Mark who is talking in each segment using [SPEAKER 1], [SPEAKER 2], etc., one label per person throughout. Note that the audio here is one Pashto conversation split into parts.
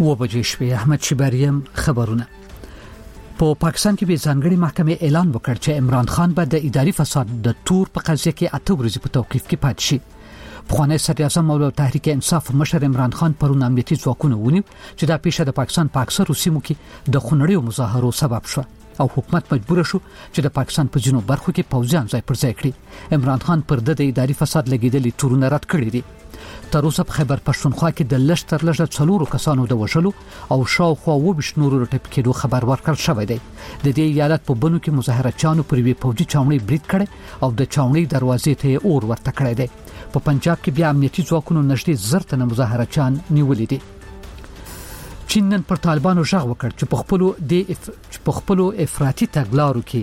[SPEAKER 1] بجې شوې. احمد شبریم خبرونه. په پاکستان کې به ځانګړي محکمې اعلان وکړ چې عمران خان به د اداري فساد د تور په قضیه کې 8 ورځې په توقیف کې پاتې شي. پخوانی صدراعظم مولا تحریک انصاف مشر عمران خان پرون امنیتي ځواکونه ونیو چې دا پیښه د پاکستان په اکثرو سیمو کې د خونړیو مظاهرو سبب شو او حکومت مجبور شو چې د پاکستان په ځینو برخو کې پوځیان ځای پر ځای کړي. عمران خان پر د اداري فساد لګیدلي تورونه رد کړي دي. تر اوسه په خیبر پښتونخوا کې د لږ تر لږه 4 کسانو د وژلو او شاوخوا 20 نورو ټپي کېدو خبر ورکړل شوی دی. د دې ایالت په بنو کې مظاهرچیانو پر وی پوځي چاونۍ برید کړي او د چاونۍ دروازې ته اور ورته کړی دی. په پنجاب کې بیا امنیتي ځواکونو نږدې 10 تنه مظاهرچیان نیولې دي. چین نن پر طالبانو ژغ وکړ چې په خپل افراطي تګلارو کې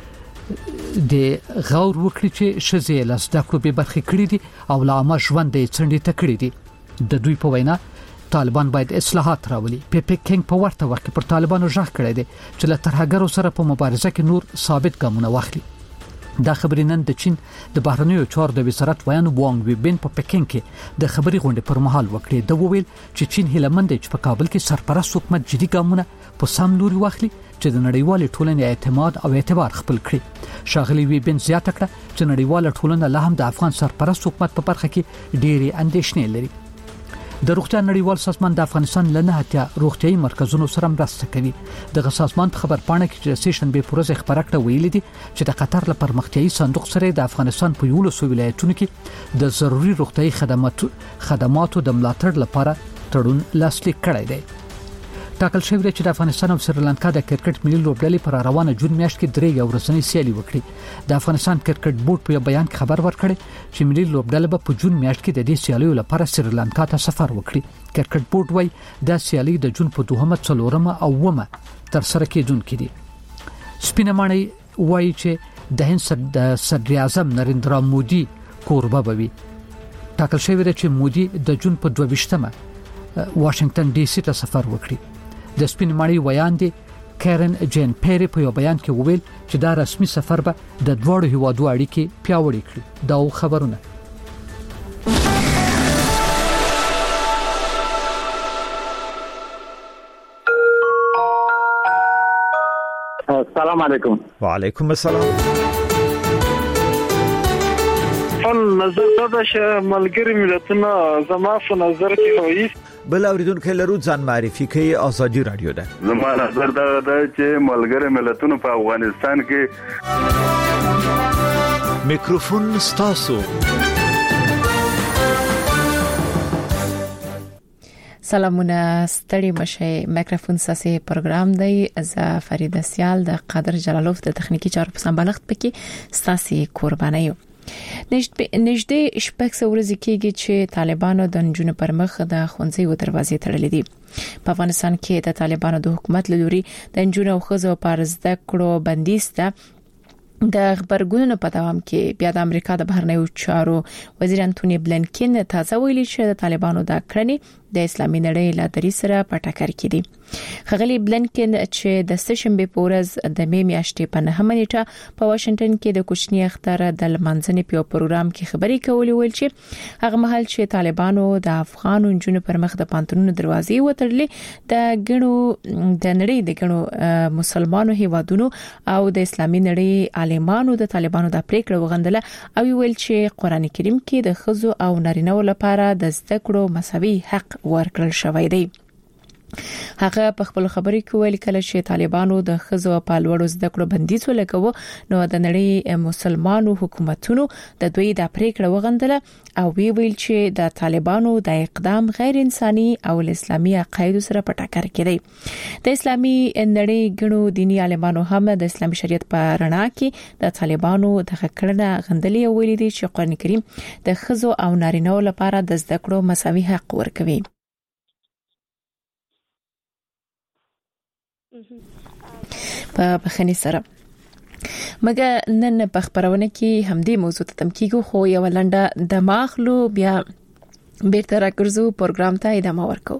[SPEAKER 1] د غور وکړي چې شزه لاسدکو به برخه کړې دي او لامه ژوند یې څنډې ته کړې دي. د دوی په وینا طالبان باید اصلاحات راولي. پیپکینګ په ورته وخت کې پر طالبانو ژغ کړی دی چې له ترهګرو سره په مبارزه کې نور ثابت ګامونه واخلي. دا خبرې نن د چین د بهرنیو چارو د وزارت ویان وانګ ویبین په پکینګ کې د خبري غونډې پر مهال وکړي. د وویل چې چین هیلمند چې په کابل کې سرپرست حکومت جدي ګامونه په سم لوري واخلي چې د نړیوال ټولنې اعتماد او اعتبار خپل کړي. شاغلي ویبین زیاته کړه چې نړیوال ټولنه له هم د افغان سرپرست حکومت په برخه کې ډېری اندېښنې لري. د روغتیا نړیوال سازمان د افغانستان لنه هتیا روغتيایي مرکزونو سره مرسته کوي. د سازمان په خبر پاڼه کې چې سیشن به پروژه خبره کړه ویلي دي چې د قطر له پرمختیایي صندوق سره د افغانستان په 11 ولایتونو کې د ضروري روغتيایي خدماتو د ملاتړ لپاره تړون لاسلیک کړی دی. ټاکل شوی دی چې د افغانستان او سریلانکا د کرکټ ملي لوبډلې پر روانه جون میاشت کې 3 ورځنۍ سیالي وکړي. د افغانستان کرکټ بورډ په بیان کې خبر ورکړي چې ملي لوبډلې په جون میاشت کې د دې سیالیو لپاره سریلانکا ته سفر وکړي. کرکټ بورډ وايي د سیالي د جون په 2 څلورمه او ومه تر سره کېدونکې دي. سپینه ماڼۍ وايي چې د هند صدراعظم نریندرا مودي کوربه بوي. ټاکل شوی دی چې مودي د جون په 22مه واشنگټن ډي سي ته سفر وکړي. د سپین ماڼۍ ویان دي کارن جین پیری په بیان کې وویل چې دا رسمي سفر به د دوړو هیوادو اړیکې پیاوړې کړي. دا خبرونه.
[SPEAKER 2] السلام علیکم.
[SPEAKER 3] وعلیکم السلام.
[SPEAKER 4] نظر دا چې ملګری ملتونه زما په نظر کې وایي
[SPEAKER 3] بل اوریدونکو لرو ځان معرفي کوي. ازادي رادیو ده.
[SPEAKER 5] زما نظر دا چې ملګری ملتونه په افغانستان کې
[SPEAKER 3] میکروفون ستاسو.
[SPEAKER 6] سلامونه ستړي مشه. میکروفون ساسي پروګرام دی. از فرید سیال د قادر جلالوف د تخنیکی چارو په سمبالښت پکې ستاسي قرباني یو. نږدې شپږ ورځې کېږي چې طالبانو د نجونو پر مخ د ښوونځیو دروازې تړلې دي. په افغانستان کې د طالبانو د حکومت لوري د نجونو او ښځو پر زده کړو بندیز ته د خبرګونونو په دوام کې بیا د امریکا د بهرنیو چارو وزیر انټونی بلنکن تازه ویلي چې د طالبانو د کړنې د اسلامي نړۍ له درې سره په ټکر کې دي. خغلی بلنکن چې د سشنبه په ورځ د می میاشتې په 9 نیټه په واشنگټن کې د کوچنی اختر د لمانځنې په پروګرام کې خبري کولې ویل چې هغه مهال چې طالبانو د افغان جنونو پر مخ د پانتونونو دروازې وتړلې د نړۍ د ګڼو مسلمانانو هیوادونو او د اسلامي نړۍ عالمانو د طالبانو د پریکړه وغندله او ویل چې قران کریم کې د خزو او نارینه‌و لپاره د زده کړو مساوي حق ورکړل شوی دی. هغه په خپل خبرې کې ویل کله چې طالبانو د خزو په لوړو زده کړو بندیز ولګاوه نو د نړۍ مسلمانانو حکومتونو د دوی د پریکړه وغندله او ویل چې د طالبانو د اقدام غیر انساني او اسلامي عقاید سره په ټکر کې دی. د اسلامي نړۍ ګڼو دینی عالمانو هم د اسلامي شریعت په رڼا کې د طالبانو د کړنه غندلې ویل دي چې قران کریم د خزو او نارینه‌و لپاره د زده کړو مساوي حق ورکوي. په بخنی سره مګر نن په خبرونه کې همدې موضوع ته تم کېږو خو یو لنډه دماغلو بیا بیرته راګرځو پروګرام ته ادامه ورکو.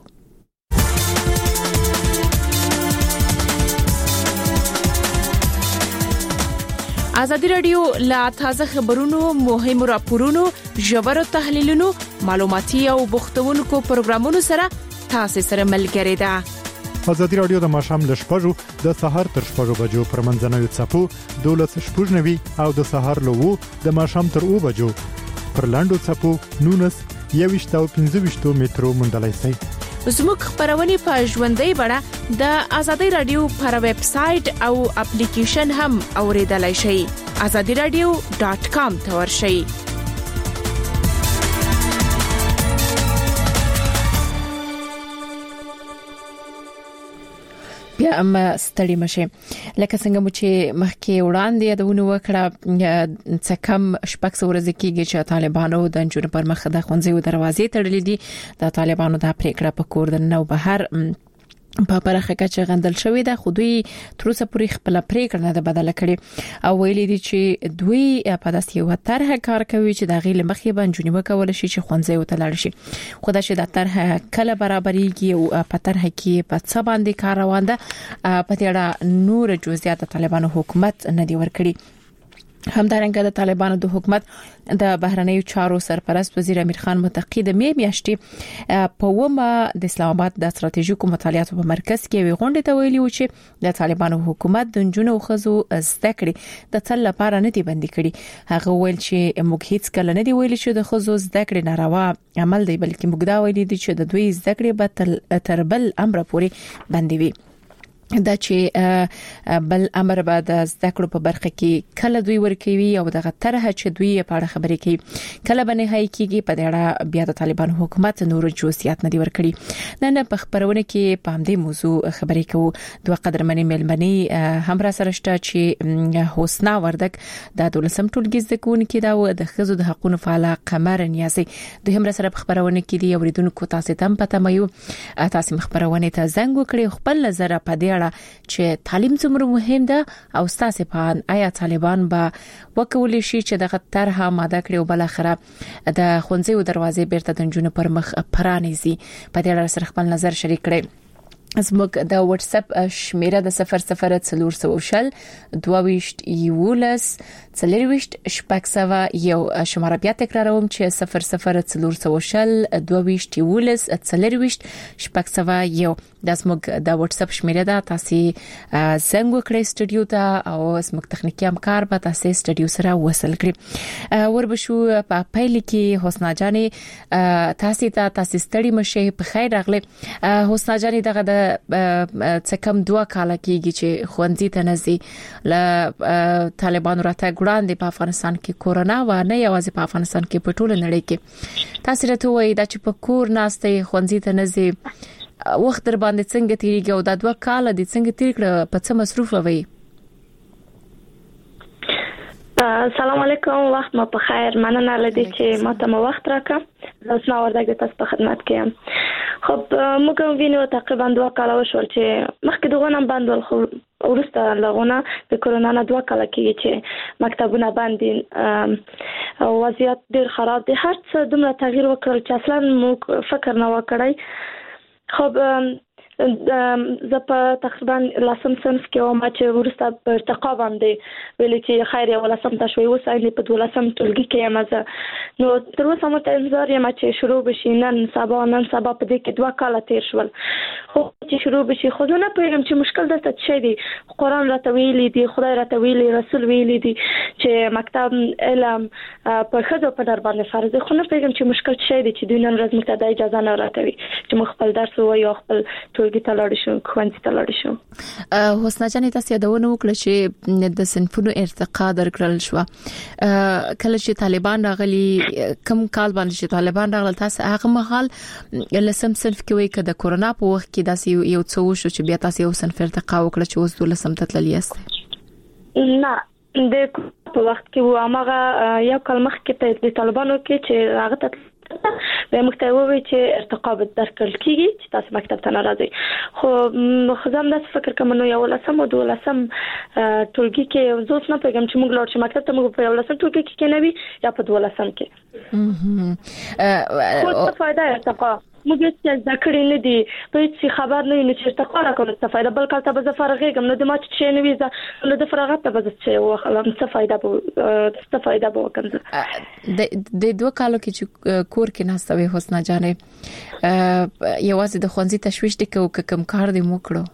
[SPEAKER 6] ازادي رادیو لا تازه خبرونو مهمو راپورونو ژورو تحلیلونو معلوماتي او بوختونکو پروګرامونو سره تاسو سره ملګری ده.
[SPEAKER 7] ازادي رادیو د ماشام له شپږو د سحر تر 6 بجو پر منځنوي څپو 12:90 او د سحر له 2 د ماشام تر 2 بجو پر لاندو څپو 19:25 مترو مندلای شي.
[SPEAKER 6] زموږ خبرونه په ژوندۍ بڼه د ازادي رادیو پر ویب سټ او اپلیکیشن هم اوریدلای شئ. azadiradio.com ته ورشئ. بیا هم ستړي مشه لکه څنګه مو چې مخکې وړاندې یادونه وکړه څه کم شپږ ورځې کېږي چې طالبانو د جنوب پر مخ د خوندزي دروازې تړلې دي. د طالبانو د پریکړه په کور د نو بهر په پرخه کې غندل شوې ده. خو دوی تر اوسه پورې خپل پریکړه نه ده بدله کړې او ویلي دي چې دوی په داسې یو طرح کار کوي چې د غیله مخې باندې جنوب کول شي چې خوندزي وتلل شي. خو دا چې د طرح کله برابرېږي او په طرح کې په څه باندې کار روان ده په دې اړه نور جزئیات طالبانو حکومت نه دی ورکړي. همدارنګه د طالبانو د حکومت د بهرنیو چارو سرپرست وزیر امیر خان متقی د میاشتې په ومه د اسلام آباد د ستراتیژیکو مطالعاتو په مرکز کې وی غونډه ته ویلي و چې د طالبانو حکومت د جنونو خزو زده کړې د تل لپاره نه دی بندي کړي. هغه ویل چې موږ هیڅ کله نه دی ویلي چې د خزو زده کړې ناروا عمل دی، بلکې موږ دا ویلي دي چې د دوی زده کړې به تر بل امر پورې بندي وي. دا چې بل امر به د زده کړو په برخه کې کله دوی ورکوي او دغه طرح چې دوی په اړه خبرې کوي کله به نهایی کیږي په دې اړه بیا د طالبان حکومت نور جزئیات نه دی ورکړي. نن په خبرونه کې په همدې موضوع خبرې کوو. دوه قدرمنې ملمنې هم را سره شته چې حسنا وردک د 12م ټولګي زده کوونکې دا د خزو د حقوقو فعال قمر نیازي دوی هم را سره په خبرونه کې دي. اوریدونکو تاسو ته پته مې تاسو خبرونه ته زنګ وکړي خپل نظر په دې چې تعلیم څومره مهم ده او تاسو په آیا طالبان به وکولې شي چې دغه طرح ماده کړي او بل اخره د خوندزي دروازې بیرته د جنونو پر مخ پرانیزي. په دې اړه سره خپل نظر شریک کړئ. زموږ د واتس اپ شمیره د 0040 22 یولس 40 یو شماره بیا تکراروم چې 0040 22 یولس 40 یو د زموږ د واتس اپ شمیره ده. تاسو زنګ وکړئ سټوډیو ته او زموږ تخنیکی همکار به تاسو سټوډیو سره وصل کړي. وربشو په پایل کې حسنا جانې تاسو ستړي مشه په خیر راغله. حسنا جانې دغه د څکم 2 کال کېږي چې خوندزي ته نزي ل طالبانو راته ګړاندې په افغانستان کې کورونا و نه یوازې په افغانستان کې په ټوله نړۍ کې تاسو راته وایي دا چې په کور ناشته خوندزي ته نزي وخت در باندې څنګه تیریږي او دا 2 کال د څنګه تیر کړ په څه مصروف وي؟
[SPEAKER 8] السلام علیکم، وخت مو په خیر. مننه لدی چې ماته مو وخت راکړ. اوس نو ورته تاسو په خدمت کې یم. خب موږ وینو تقریبا 2 کال وشول چې مخکې دغه نن باندې خو ورسته لغونه د کورونا نه 2 کال کېږي چې مکتبونه باندې وضعیت ډیر خراب دي. هر څه دومره تغییر وکړل چې اصلا موږ فکر نه وکړای. خب زه په تقریبا لاسم صنف کې او ما چې ورسته په ارتقا باندې ویل چې خیر یو لاسم تشوي وسایل په 12م ټولګي کې یم. نو تر اوسه مو ته انتظار یم چې شروع بشي. نن سبا په دې کې 2 کال تیر شول خو چې شروع بشي. خو نه پوهیږم چې مشکل دلته څه دی. قرآن راته ویلي دی، خدای راته ویلي، رسول ویلي دی چې مکتب علم په خځو په در باندې فرض دی. خو نه پوهیږم چې مشکل څه دی چې دوی نن ورځ موږ ته د اجازه نه راکوي چې موږ خپل درس ووایو خپل ټولګي ته لاړ شو خوندې ته لاړ شو.
[SPEAKER 6] حسنا جانې تاسو یادونه وکړه چې د صنفونو ارتقا درکړل شو. کله چې طالبان راغلي کم کال باندې چې طالبان راغلل تاسو هغه مهال لسم صنف کې وای کده کورونا په وخت کې داسې یو څه وشو چې بیا تاسو یو صنف ارتقا وکړه چې اوس 12 تللی یاست؟
[SPEAKER 8] نه د په وخت کې و هغه یو کال مخکې ته د طالبانو کې چې هغه ته به مختوي چې ارتقا به درکړل کیږي چې تاسو مکتب ته راځي. خو خزم د فکر کوم نو یو لسم او 12م ټولګي کې زوس نه پیغام چې موږ لاړ شو مکتب ته موږ په یو لسم ټولګي کې نه وي یا په 12م کې. خو څه فائدہ ارتقا موږ چې ذکر نه دي په هیڅ خبر نه یو چې تقرا کوم څه فائدہ بل کله به زفرغېږم نو د ما چې نه ویزه نو د فراغت ته به چې وخلم څه فائدہ به وکم
[SPEAKER 6] د 2 کالو کې چې کور کې ناستوي حسنا جانې یوازې د خوندزي تشويش دي کوم کار دی مو کړو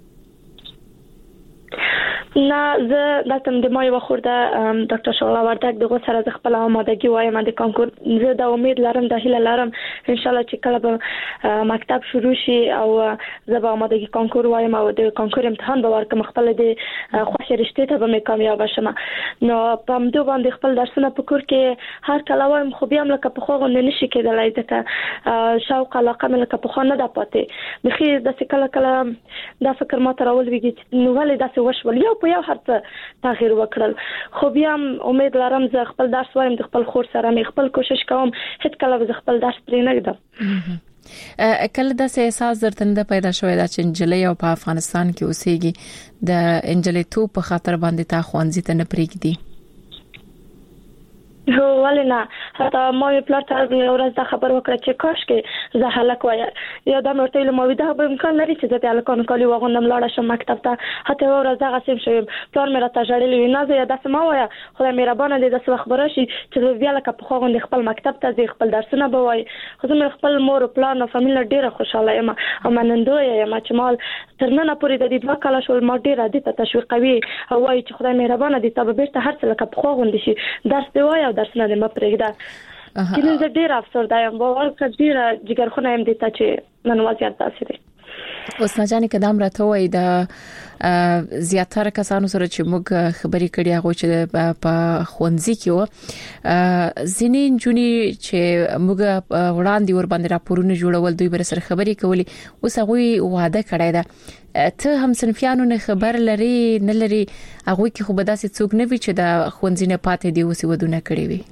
[SPEAKER 8] نه زه دلته د مای وخورده ډاکټر شغله وردک دغه سره د خپل آمادګي وایم د کانکور زه د امید لرم د هیله لرم ان شاء الله چې کله به مکتب شروع شي او زه به آمادګي کانکور وایم او د کانکور امتحان به ورکم خپل د خوښ رشته ته به کامیاب شم نو په مدو باندې خپل درسونه په کور کې هر کله وایم خو بیا ملک په خوغه نه نشي کېدلای دته شوق علاقه ملک په خو نه ده پاتې بخي د کله کله دا فکر ما تراول ویږي نو ولې داسې وشول یو هر تغییر وکړل خو بیا امید لرم زه خپل درس وایم د خپل خور سره مې خپل کوشش کوم هیڅ کله زه خپل درس پرې نه ږدم
[SPEAKER 6] کله د احساس درته نه پیدا شوی دا چې انجلۍ او په افغانستان کې اوسېږي د انجلۍ تو په خاطر باندې تا خوانزي ته نه پریږدي
[SPEAKER 8] هو ولنا حتی ما یې پلار ته ورځ دا خبر وکړه چې کاش کې زه هلک وای یا دا مرته له مویده به امکان لري چې زه هلکان کالي وغوندم لاړ شم مکتب ته حتی ورځ دا غسیم شوم پلار مې راته جړلې نه زه داسې ما وای خدای مهربانه دې د وخت براشي چې بیا لکه په خوغوند خپل مکتب ته زه خپل درسونه به وای خو زه خپل مور او پلار او فامیل ډیره خوشاله یم او منندوی یم چې مال ترنه پورې د دې 2 کال شول ما ډیره دې تشویقوي او وای چې خدای مهربانه دې ته به بیرته هر څه لکه په خوغوند شي درس دی وای درس نه ما پرېږده کله زه ډیر افسرده یم باور کړئ ډیر جګرخونه يم د ته چې نن وضعیت تاسو دي
[SPEAKER 6] اوس نه جانې کدام راته وای د زیاتره کسانو سره چې موږ خبرې کړې هغه چې په خوندزي کې و زینین جونی چې موږ وړاندې ور باندې راپورونه جوړول دوی بر سره خبرې کولې اوس هغه وعده کړی ده ته هم صنفیانو نه خبر لري نه لري هغه کې خو به داسې څوک نه وي چې د خوندزي نه پاتې دی اوس ودونه کړی وي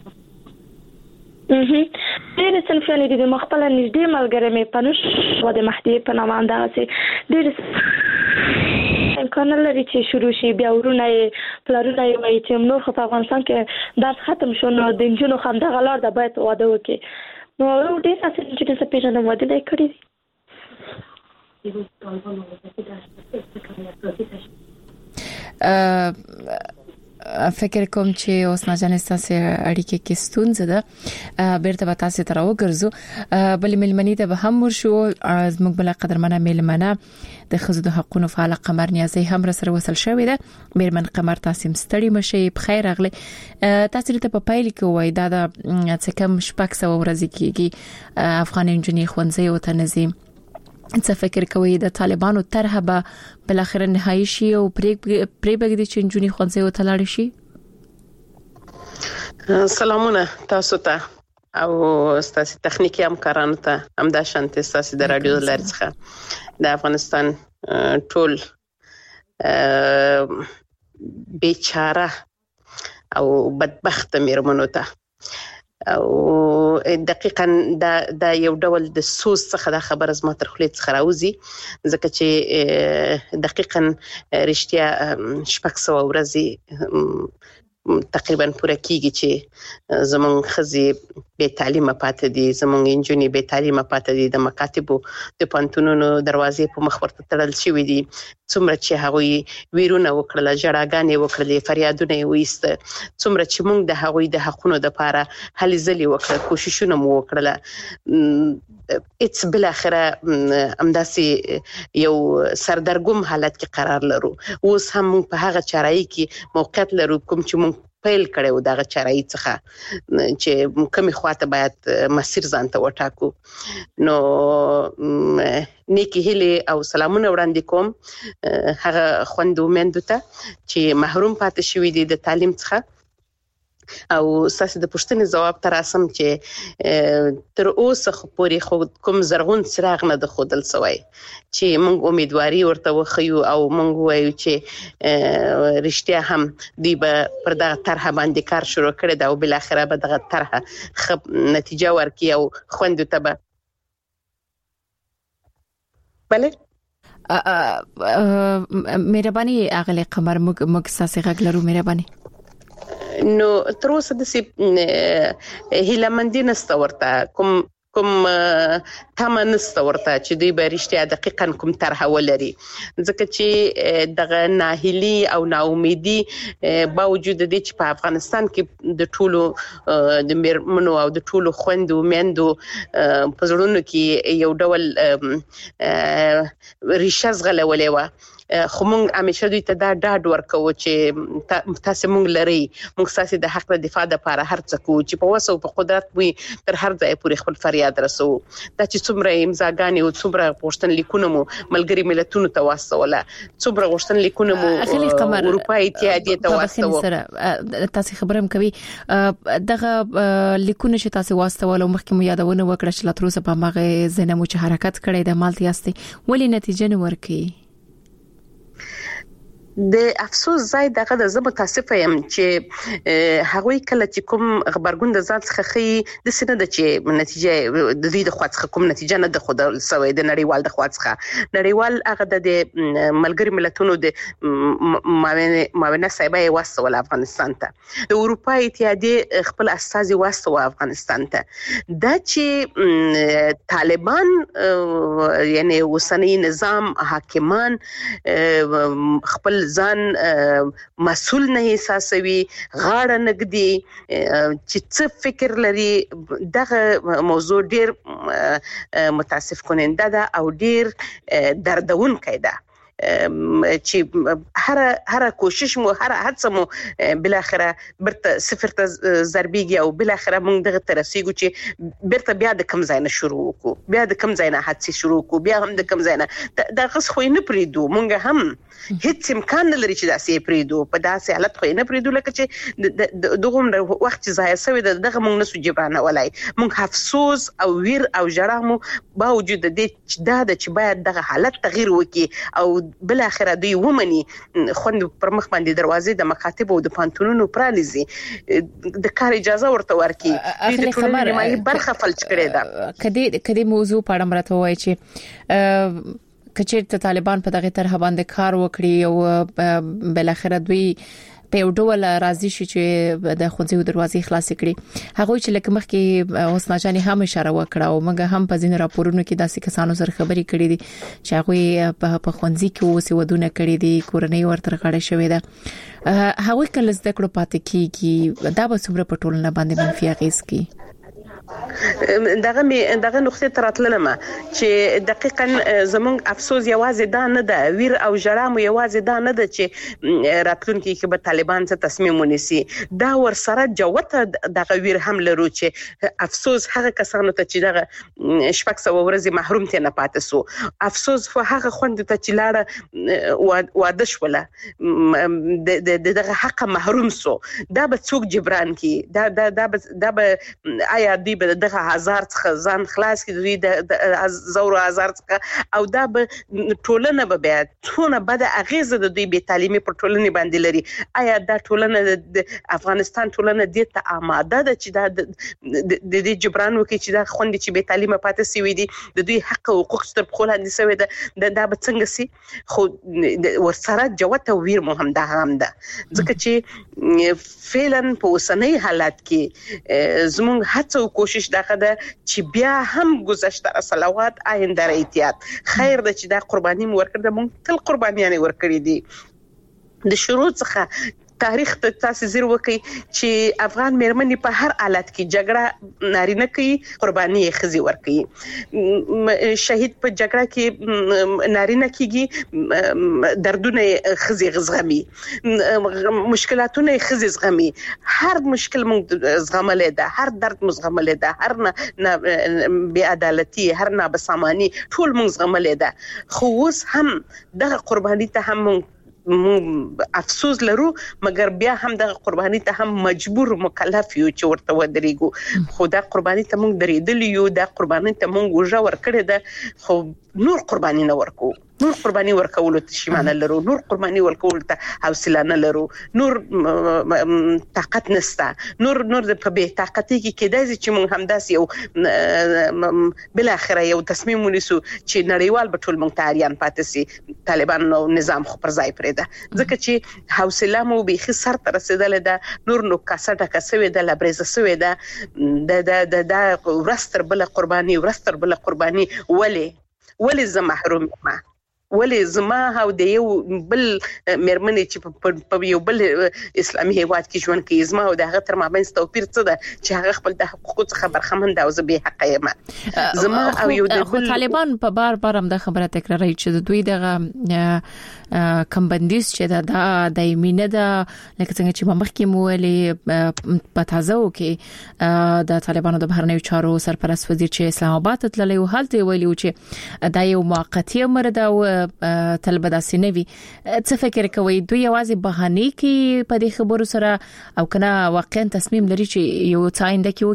[SPEAKER 8] ډېر صنفیان دي د مخبل نږدې ملګری مې پنوش و د مهدی په نامه اندازې ډېر امکان لري چې شروع شي بیا ورونه پلارونه وایي چې نور خو په افغانستان کې درس ختم شو نو د انجونو خم د غلار د باید واده وکړي نو ډېر اساس چې څه پیژنم واده نه کړی
[SPEAKER 6] فکر کوم چې اوس نه جنې تاسو اړیکې کې ستونزه ده بیرته به تاسو ته راوګرځو بل ملمنې ته به هم ورشو زموږ بل قدرمنه ملمنه د خزو د حقوقو فعال قمر نیازي هم سره وصل شوې ده مېرمن قمر تاسو مستړي مشي په خیر اغله تاسو ته په پایل کې وای دا د څه کم شپږ سو ورځې کېږي افغان انجنیر خوندزي او تنظیم څه فکر کوي د طالبانو طرح به بل اخر نهایی شي او پرې بګدي چې انجونی خوندزي او تلاړ شي
[SPEAKER 9] سلامونه تاسو ته او ستاسو تخنیکی همکارانو ته هم د شانتي ستاسو د رادیو لارې څخه د افغانستان ټول بیچاره او بدبخت میرمنو ته او دقیقاً دا یو ډول د سوس څخه د خبر از ما تر خپل څخه راوځي ځکه چې دقیقاً رښتیا شپږ سو ورځې تقریبا پوره کیږي چې زمون خزي به تعلیمه پاتې دي زمون انجونی به تعلیمه پاتې دي د مکاتبو د پانتونونو دروازې په مخ ورته تړل شوې دي څومره چې هغوی ویرونه وکړل جړاګانې وکړلې فریادونه وېست څومره چې موږ د هغوی د حقونو د لپاره هلې ځلې وکړل کوششونه مو وکړل اټس بل اخره امداسي یو سردرګم حالت کې قرار لرو اوس هم په هغه چارای کې موقعیت لرو کوم چې موږ پیل کړو دغه چارای څخه چې کومه خواته باید مسیر ځانته وټاکو نو نیکی هله او سلامونه وړاندې کوم هغه خوندو مندو ته چې محروم پاتې شوی دي د تعلیم څخه او ساسي د پښتنې جواب تر اسم چې تر اوسه پورې کوم زرغون څراغ نه د خودل سوی چې موږ امیدواري ورته وخیو او موږ وایو چې رښتیا هم دی به پر دغه طرح باندې کار شروع کړی دا او بل اخره به دغه طرح نتیجه ورکړي او خوندو ته به بله
[SPEAKER 6] مهرباني اغلی قمر موږ ساسي غږ لرو مهرباني
[SPEAKER 9] نو تر اوسه د هیله مندي نسته ورته کوم کوم تمنست ورته چې دوی به رښتیا دقیقاً کوم طرح ولري ځکه چې دغه ناهیلي او ناامیدي باوجود د چې په افغانستان کې د ټولو د میرمنو او د ټولو خويندو میندو په زړونو کې یو ډول ریشه زغلولې و خو موږ همیشه دوی ته دا ډاډ ورکوو چې تاسو موږ لري موږ تاسو د حق دفاع لپاره هر څه کوو چې په وسو په قدرت وي تر هر ځای پورې خپل فریاد رسو دا چې څومره امضاګانې او څومره غوښتنلیکونه مو ملګری ملتونو ته واستوله څومره غوښتنلیکونه مو اروپای اتحادیه ته واستوله
[SPEAKER 6] تاسو خبرم کوي دغه لیکونه چې تاسو واستوله مخکې مو یادونه وکړه چې لاتروسه په مغه زنمو چې حرکت کړی د مالتیاستي ولې نتیجه نه ورکړي
[SPEAKER 9] د افسوس ځای دغه د زه متاسفه يم چې هغوی کله چې کوم خبرګون د ځان څخه خي د سینه د چې نتیجه د دې د خواڅ کوم نتیجه نه د خود سوي د نړیوال د خواڅ نړیوال هغه د ملګری ملتونو د معاونة صاحبای واسول افغانستان ته د اروپای اتحادیه خپل اساسي واسو افغانستان ته دا چې طالبان یعنی وسنی نظام حاکمان خپل ځان مسؤل نه احساسوي غاړه نګدي چې څه فکر لري دغه موضوع ډیر متاسف کننده ده او ډیر دردونکی ده چې هر کوشش مو هر هڅه مو بل اخره برته صفر ته ضربېږي او بل اخره موږ دغه ترسيګو چې برته بیا د کم ځای نه شروع وکړو بیا د کم ځای نه حادثه شروع وکړو بیا هم د کم ځای نه د غس خو نه پریدو موږ هم هیڅ امکان نه لري چې داسې پریدو په داسې حالت خو نه پریدو لکه چې دغه وخت ضایع شوی دغه موږ نسو جبرانه ولای موږ افسوس او ویر او جرامو باوجود د دې چې باید دغه حالت تغییر وکړي او بل اخره دوی ومني خوند پر مخ باندې دروازې د مکاتب او د پانتونونو پرانیزي د کار اجازه ورته ورکي د ټولنې مایي برخه فلج کړي دا
[SPEAKER 6] کدي موضوع په اړه مرته وایي چې کچېرته طالبان په دغه طرح باندې کار وکړي او بل اخره دوی په یو ډول راضي شي چې د خونځو دروازې خلاص کړي هغه چې لکه مخکې حسنا جاني هم اشاره وکړه او موږ هم په ځین راپورونو کې داسې کسانو سره خبرې کړې دي چې هغه په خونځي کې اوسې ودونه کړې دي کورنۍ ورته غړې شوې ده هغه کله زده کړو پاتې کیږي دا به څومره په ټولنه باندې منفي اغیز کوي
[SPEAKER 9] دغه نقطه تراتلم چې دقیقاً زمونږ افسوس یوازې دا نه ده ویر او جرام یوازې دا نه ده چې راتلونکي کې به طالبان څه تصمیم ونیسي دا ور سره جوته دغه ویر هم لرو چې افسوس هغه کسانو ته چې دغه شپږ سو ورځې محروم ته نه پاتې سو افسوس په هغه خوند ته چې لاړه واده شوله دغه حق محروم سو دا به څوک جبران کی دا به آیا دی به دغه هزار څخه ځان خلاص کړي د زورو هزار څخه او دا به ټولنه به بیا څونه بد اغیزه د دوی به تعلیمي پر ټولنه باندې لري آیا دا ټولنه د افغانستان ټولنه د ته آماده ده چې دا د دې جبران وکړي چې دا خوند چې به تعلیمه پاتې سوي دي د دوی حق او حقوق تر خپل اندي سوي ده دا به څنګه سي خو ورسره جوته ویر مهم ده هم ده ځکه چې فعلا په وسنۍ حالات کې زموږ هڅه او کوشش دغه ده چې بیا هم گذشته صلوات آینده احتیاط خیر ده چې دا قرباني مو ورکړه مونږ تل قربانيانه ورکړې دي د شروع څخه تاریخ ته تاسو زیر وکي چې افغان مېرمنې په هر حالت کې جګړه نارینه کوي قرباني خزي ورکي شهید په جګړه کې نارینه کیږي دردونه خزي غزغمي مشکلاتونه خزي زغمي هر مشکل موږ زغملې ده هر درد مزغملې ده هر بی عدالتي هر نابسامانی ټول موږ زغملې ده خو اوس هم دغه قرباني ته هم افسوس لرو مګر بیا هم د قرباني ته هم مجبور مکلف یو چې ورته ودرېګو خو دا قرباني ته موږ درېدل یو دا قرباني ته موږ وژه ورکړې ده خو نور قرباني نه ورکو نور قرباني ورکول ته شیمانه لرو، نور قرباني ورکول ته حوصله نه لرو، نور طاقت نسته، نور په بې طاقتۍ کې کېدای چې موږ همداسې یو بل اخره یو تصمیم ونیسو چې نړیوال به ټول موږ تاریان پاتې سي، طالبان نو نظام خو پر ځای پرې ده، ځکه چې حوصله مو بیخي سر ته رسیدلې ده، نور نو کاسه ډکه ده لبریزه سوې ده د ورستر بل قرباني قرباني ولې زه محروم ما، ولې زما او د یو بل مېرمنې چې په یو بل اسلامي هیواد کې ژوند کوي، زما او د هغه تر مابین توپیر څه ده چې هغه خپل د حقوقو څخه برخمن ده او زه بې حقه یم. زما او یو د
[SPEAKER 6] بل طالبان په بار هم د خبره تکراروي چې دوی دغه کم بندیز چې دا دایمي نه ده، لکه څنګه چې مخکې مو ویلي په تازه کې د طالبانو د بهرنیو چارو سرپرست وزیر چې اسلام آباد ته تللی و، حالت ویلي چې دا یو موقتی امر ده او طلبداسي نوي. څه فکر کوي دوی یوازې بهانه کې په دې خبرو سره او کنه واقعا تصمیم لري چې یو څاینده کې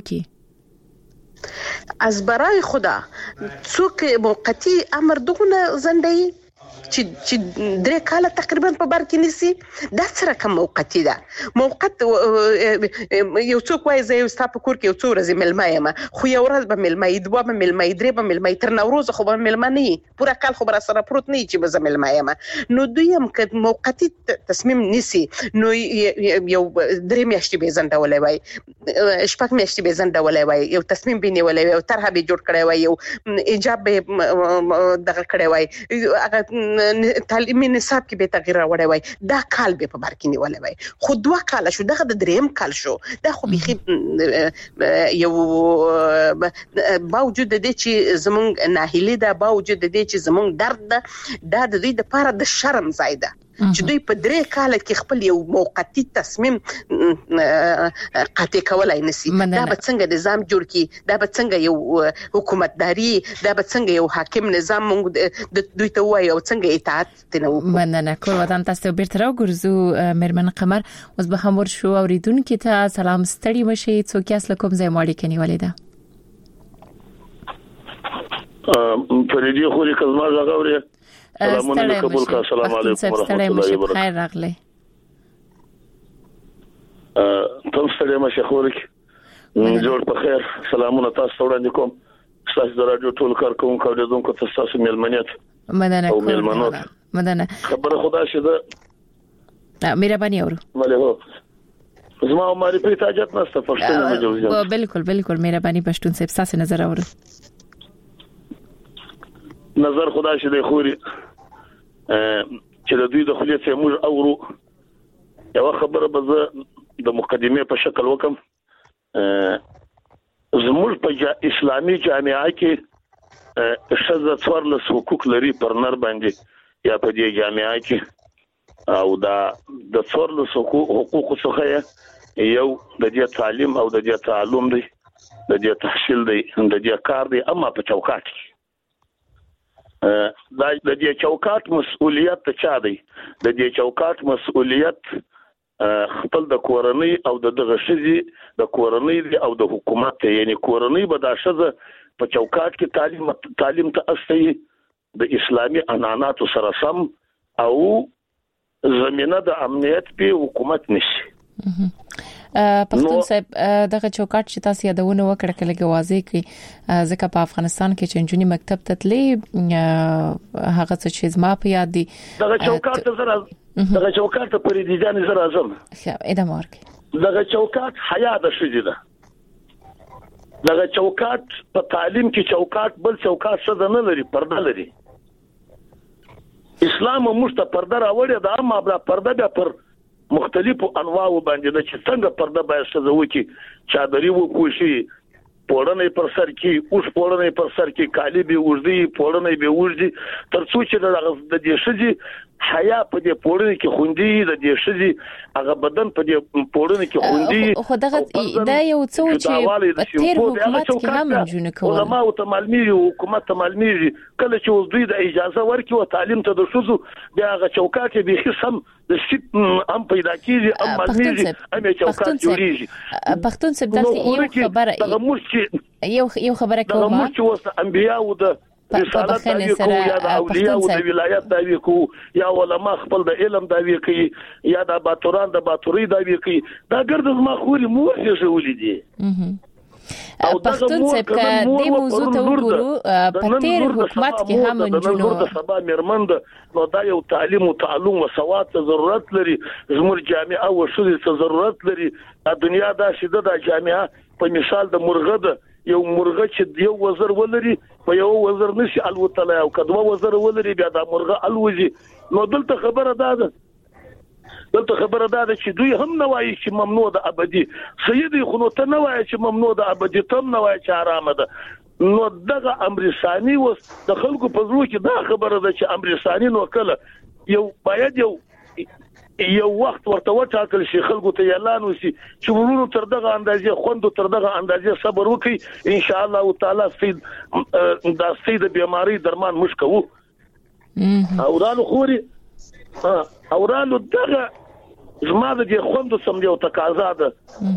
[SPEAKER 6] وکي؟
[SPEAKER 9] از برای خدا څوک موقتی امر دغه زندای چې 3 کال تقریبا په بار کې نسی، دا سره کوم موقتی ده. موقت یو څوک وایي زه یو ستاپ کور کې یو څو ورځې ملما یم، خو یو ورځ به ملما، دوه به ملما، درې به ملما، تر نوروز خو به ملما نه، پورا کال خو بر سره پروت نه چې به زه ملما یم. نو دوی هم که موقتی تصمیم نسی نو یو 3 میاشتې به زندولای وای، 6 میاشتې به زندولای وای، یو تصمیم به نیولای وای، طرح به جوړ کړی وای، یو ایجاب به دغه کړی وای، هغه تعلیمي نصاب کې به تغییر راوړی وای، دا کال به په بار کې نیولای وای. خو 2 کال شو، دغه د 3م کال شو، دا خو بيخي یو باوجود د دې چې زمونږ ناهیلي ده، باوجود د دې چې زمونږ درد ده، دا د دوی لپاره د شرم ځای ده چې دوی په 3 کال کې خپل یو موقتی تصمیم قاطع کولای نسی. دا به څنګه نظام جوړ کی، دا به څنګه یو حکومتداري، دا به څنګه یو حاکم نظام موږ دوی ته وایي او څنګه اطاعت تنو.
[SPEAKER 6] مننه کول ودان تاسو بیرته راګرځو. مېرمن قمر اوس به هم ورشو اوریدونکو ته سلام ستړي مشي، څوک یاس لکم زې ماړي کني ولیدا
[SPEAKER 10] فریدی خو دې کلمه راغوري. سلام علیکم ورکا، السلام علیکم ورحمت الله وبرکاته.
[SPEAKER 6] خیر راغلی.
[SPEAKER 10] تاسو ستړي مشه خورک جوړ په خیر. سلامونه تاسو وړاندې کوم، تاسو د رادیو ټول کارکونکو او دونکو تاسو ملمنیت.
[SPEAKER 6] مننه
[SPEAKER 10] او ملمنوت.
[SPEAKER 6] مننه.
[SPEAKER 10] خبره خدا شه ده
[SPEAKER 6] مهرباني اورو.
[SPEAKER 10] مله هو زما عمرې په تاجت نسته پښتون نه جوړ.
[SPEAKER 6] بالکل مهرباني پښتون صاحب تاسو نظر اورو.
[SPEAKER 10] نظر خدا شه ده خوري چې د دوی د خلیت موږ اورو. یو خبره به د مقدمه په شکل وکم. زموږ په اسلامي جامعه کې شذ څورلس حقوق لري پر نر باندې یا په دې جامعه کې، او دا د څورلس حقوق څخه یو د دې تعلیم او د دې تعلم دی، د دې تحصیل دی، د دې کار دی. اما په چوکاټ کې دا د دې چوکاټ مسؤلیت ته چا دی؟ د دې چوکاټ مسؤلیت خپل د کورنۍ او دغه شذي د کورنۍ او د حکومت ته، یعنی کورنۍ به د شذ په چوکاټ کې تعلیم ته اسي د اسلامي عنعنات سره سم او زمينه د امنیت په حکومت نشي.
[SPEAKER 6] پښتون صاحب دغه چوکاټ چې تاسو یادونه وکړه کله غوازي کې ځکه په افغانستان کې چې جنونی مکتب ته تلې هغه څه چې زما په یاد دي دغه
[SPEAKER 10] چوکاټ زره دغه چوکاټ ته پرې دي ځان زره اعظم
[SPEAKER 6] ادم ورکه
[SPEAKER 10] دغه چوکاټ حیا د شدي ده. دغه چوکاټ په تعلیم کې چوکاټ بل چوکاټ څه نه لري، پرده لري. اسلام موږ ته پرده راوړی دا، اما بل پرده به پر مختلفو انواعو باندې د چې څنګه پرده باید شزو کې چادري وکوشي، پوړنې پر سر کې اوس پوړنې پر سر کې کالی به وژدي، پوړنې به وژدي، تر څو چې د دې شذي حیا په دې پوړنې کې خوندي، د دې شذي هغه بدن په دې پوړنې کې خوندي.
[SPEAKER 6] خو دغه دا یو څو چې تیر حکومت کې هم جوړ کول
[SPEAKER 10] علماء او تمالمي حکومت تمالمي کله چې اوس دوی د اجازه ورکړي او تعلیم ته د شذو بیا هغه چوکاټ به خصم د سیټ هم پیدا کیږي، هم مالمي هم چوکاټ جوړیږي.
[SPEAKER 6] پښتون صاحب دلته یو خبره کومه
[SPEAKER 10] چې اوس انبیاء او د په بخنه سره یا د اولیاء او د ولایت داوی کو یا علما خپل د علم داوی کوي یا د باتوران د باتوري داوی کوي دا ګرځ ما خوري مور یې شولې دي
[SPEAKER 6] او پښتون څخه د موضوع ته وګورو په تیر حکومت کې هم جنونو
[SPEAKER 10] د سبا مرمند نو دا یو تعلیم او تعلم او سواد ته ضرورت لري زموږ جامعه او شوري ته ضرورت لري د دنیا دا شیده د جامعه په مثال د مرغه د یو مرغه چې یو وزر ولري په یو وزر نشي الوتلای او کدو وزر ولري بیا د مرغه الوزي نو دلته خبره ده چې دوی هم نه وایي چې ممنوع ده ابدي سیدي خو نو ته نه وایي چې ممنوع ده ابدي تم نه وایي چې حرام ده نو دغه امر ثاني وس د خلکو په زړه کې دا خبره ده چې امر ثاني نو کله یو باید یو وخت ورته وټاکل شي خلکو ته اعلان وشي چې ورونو تر دغه اندازې خوند تر دغه اندازې صبر وکړي ان شاء الله تعالی دا سید بیماری درمان مشکو اورانو خوري اورانو دغه زما د خوند سم یو تقاضا ده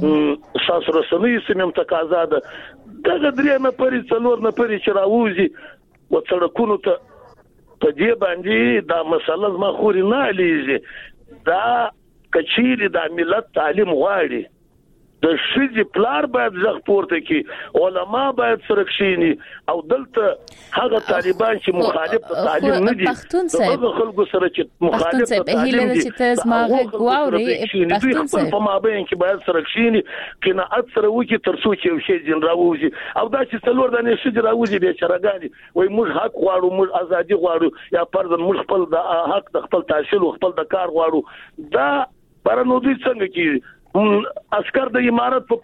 [SPEAKER 10] ساس رسنی سم تقاضا ده دغه درې نه پرې څلور نه پرې چې راوځي و څړکونو ته په دې باندې دا مسله ما خوري نه لیږي دا کچېری د ملت تعلیم غواړي د شذ پلار باید ځخ پورته کی علما باید سرکشيني او دلته هغه طالبان چې مخالف تعلیم نه دي دغه خلکو سره چې مخالف تعلیم دي چې زماغه غواړي پښتون صاحب په مابین کې باید سرکشيني کله اثر وکي ترڅو چې یو شی جن راوځي او دا چې څلور دانه شي راوځي به چرګاني وای موږ حق غواړو موږ ازادي غواړو یا پرد موږ خپل د حق د خپل تحصیل او خپل د کار غواړو دا پرنودي څنګه کی عسكر د امارت په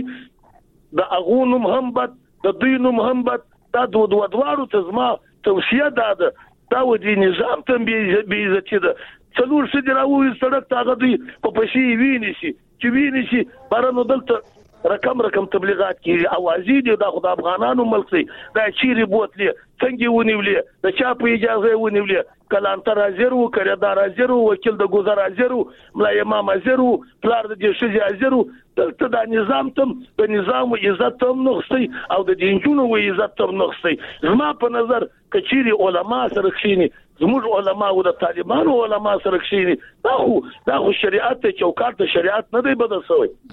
[SPEAKER 10] پښې د اغونم هم بد د دوینم هم بد دا دوړو ته زما توصیه ده دا ودی نظام ته به عزت ده څلور څه دی راوي سړک تاغه دی په پښې ویني شي پرنو دلته رقم تبلیغات کی اوازې دي د خدای افغانانو ملک سي دا چیرې بوتلې څنګه ونیولې د چا په اجازه ونیولې کلانتر حاضر وو کړهدار حاضر وو وکیل د گذر حاضر وو ملا امام حاضر وو پلار د شې حاضر وو دلته د نظام تم د نظام عزت تم نغسي او د دینجونو عزت تم نغسي زما په نظر کچيري علما سره خشيني زموږ علما او د طالبانو علما سره خشيني دا خو شریعت ته چوکاټ د شریعت نه دی بدل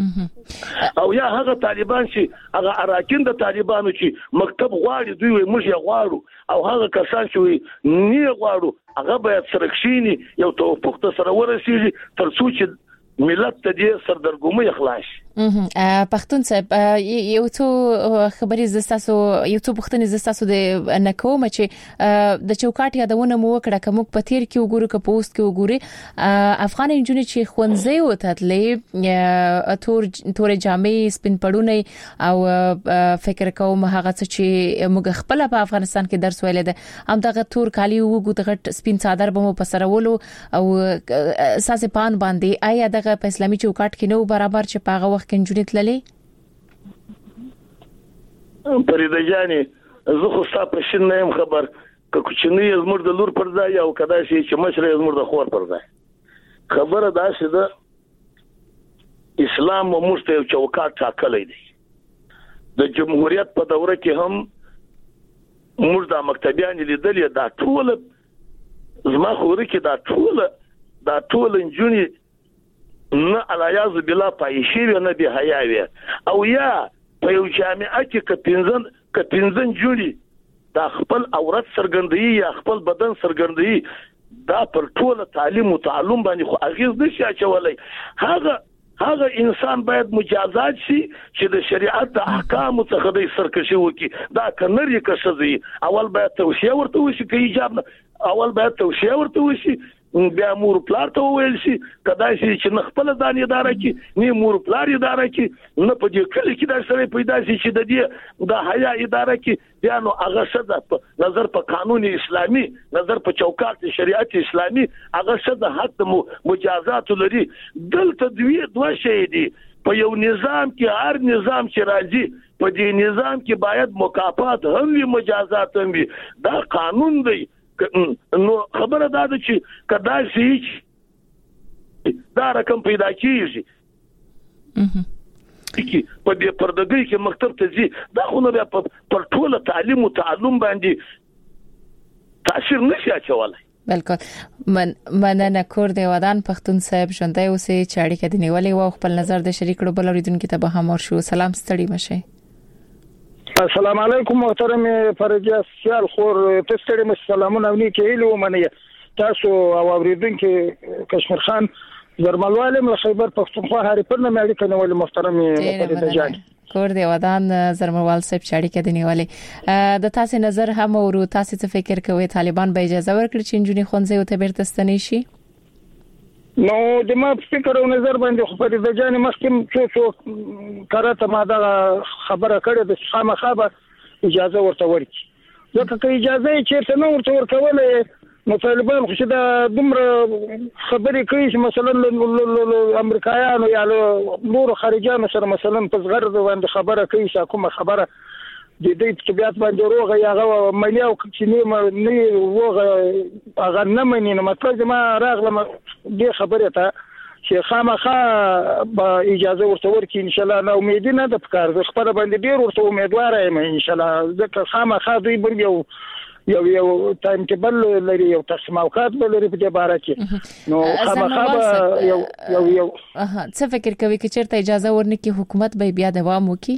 [SPEAKER 10] شوی او یا هغه طالبان چې هغه اراکین د طالبانو چې مکتب غواړي دوی موږ یې غواړو او هغه کسان چې نه غواړو هغه باید سرکشيني یو توفق ته سره ورسیږي ترڅو چې ملت ته دې سردرګمي اخلاص
[SPEAKER 6] پښتون صاحب یو څو خبرې زستاسو یو څو پښتنې زستاسو د نکوم چې د چوکاټ یادونه مو وکړه کوم په تیر کې وګورو که پوسټ کې وګوري افغان انجونې چې خونځي وتاتلې تور جامې سپین پړونه او فکر کوم هغه چې موږ خپل په افغانستان کې درس ویل ده هم دغه تور کالی وګو دغه سپین صادر به مو پسرولو او اساس پان باندې آیا دغه په اسلامي چوکاټ کې نو برابر چې پاغه وخت کنجونی تللی
[SPEAKER 10] پرېده جاني زه خو ستاسو په شین نه خبر که کوچنی زموږ د لور پر ځای او کدا شي چې مشره زموږ د خور پر ځای خبره دا شي د اسلام موږ ته یو چوکاټ ټاکلی دی د جمهوریت په دوره کې هم موږ د مکتبیان لیدلې دا ټول زما خوري کې دا ټول انجونی نه الیاذ بالله پایشي نه به حیاوي او یا په یو جامعه کې کپینځن جوړي دا خپل عورت سرګندۍ یا خپل بدن سرګندۍ دا پر ټول تعلیم او تعلم باندې خو اغیز نشي اچولای هغه انسان باید مجازات شي چې د شریعت د احکام څخه د سرکشي وکي دا کنري کشزي اول باید توصيه ورته وشي کې ایجاب اول باید توصيه ورته وشي بیا مور پلار ته ویل شي کدا شي چې نه خپل ځان اداره کې نه مور پلار اداره کې نه په دې کلی کې دا سره پیدا شي چې د دې د حیا اداره کې بیا نو هغه شته نظر په قانون اسلامي نظر په چوکاټ شریعت اسلامي هغه شته حق مجازات لري دلته دوه شی دي په یو نظام کې هر نظام چې راځي په دې نظام کې باید مکافات هم وي مجازات هم وي دا قانون دی نو خبره دا ده چې کدا شي دا رقم پیدا کیږي په دې پردګۍ کې مکتب ته ځي دا خو نه پر ټول تعلیم او تعلم باندې تاثیر نشي اچولای.
[SPEAKER 6] بالکل مننه کور دی ودان پښتون صاحب ژوندۍ اوسې چې اړیکه دی نیولې او خپل نظر د شریک کړو بل اوریدونکو ته به هم ورشو. سلام ستړي مشه.
[SPEAKER 4] السلام علیکم محترم فرجه سیال خور تستړي مشه. سلامونه ونی کې له منی تاسو او اوریدونکو کشمیر خان زرملوالم له خیبر پښتونخوا هاري پر نه مې اړیکه نیولې محترم فرجه جان
[SPEAKER 6] کور دی ودان زرمروال صاحب چې اړیکه دی نیولې د تاسو نظر هم او تاسو څه فکر کوئ طالبان به اجازه ورکړي چې انجونی خونځي او ته بیرته ستنی شي؟
[SPEAKER 4] نو د ما فکر او نظر باندې خو فرجه جان مخکې څو کارته ما دا خبره کړې د خامخابه اجازه ورته ورکړي. ځکه که اجازه یې چیرته نه ورته ورکولې نو طالبان خو دا دومره خبرې کوي چې مثلا امریکایانو یا نور خارجيانو سره مثلا په زغرد باندې خبره کوي چې کومه خبره د دې طبيعت باندې روغه یا غو ملي او چې نه وغه هغه نه مني نو مطلب ما راغله دې خبره ته چې خامخا به اجازه ورته ورکړي ان شاء الله. نو امید نه د فکر زه خبره باندې ډیر ورته امیدوار یم ان شاء الله. ځکه خامخا دوی بل یو ټایم ټیبل لري یو تقسیم اوقات لري په دې باره کې. نو خامخا یو
[SPEAKER 6] څه فکر کوي چې چیرته اجازه ورنکي حکومت به بیا دوام وکړي؟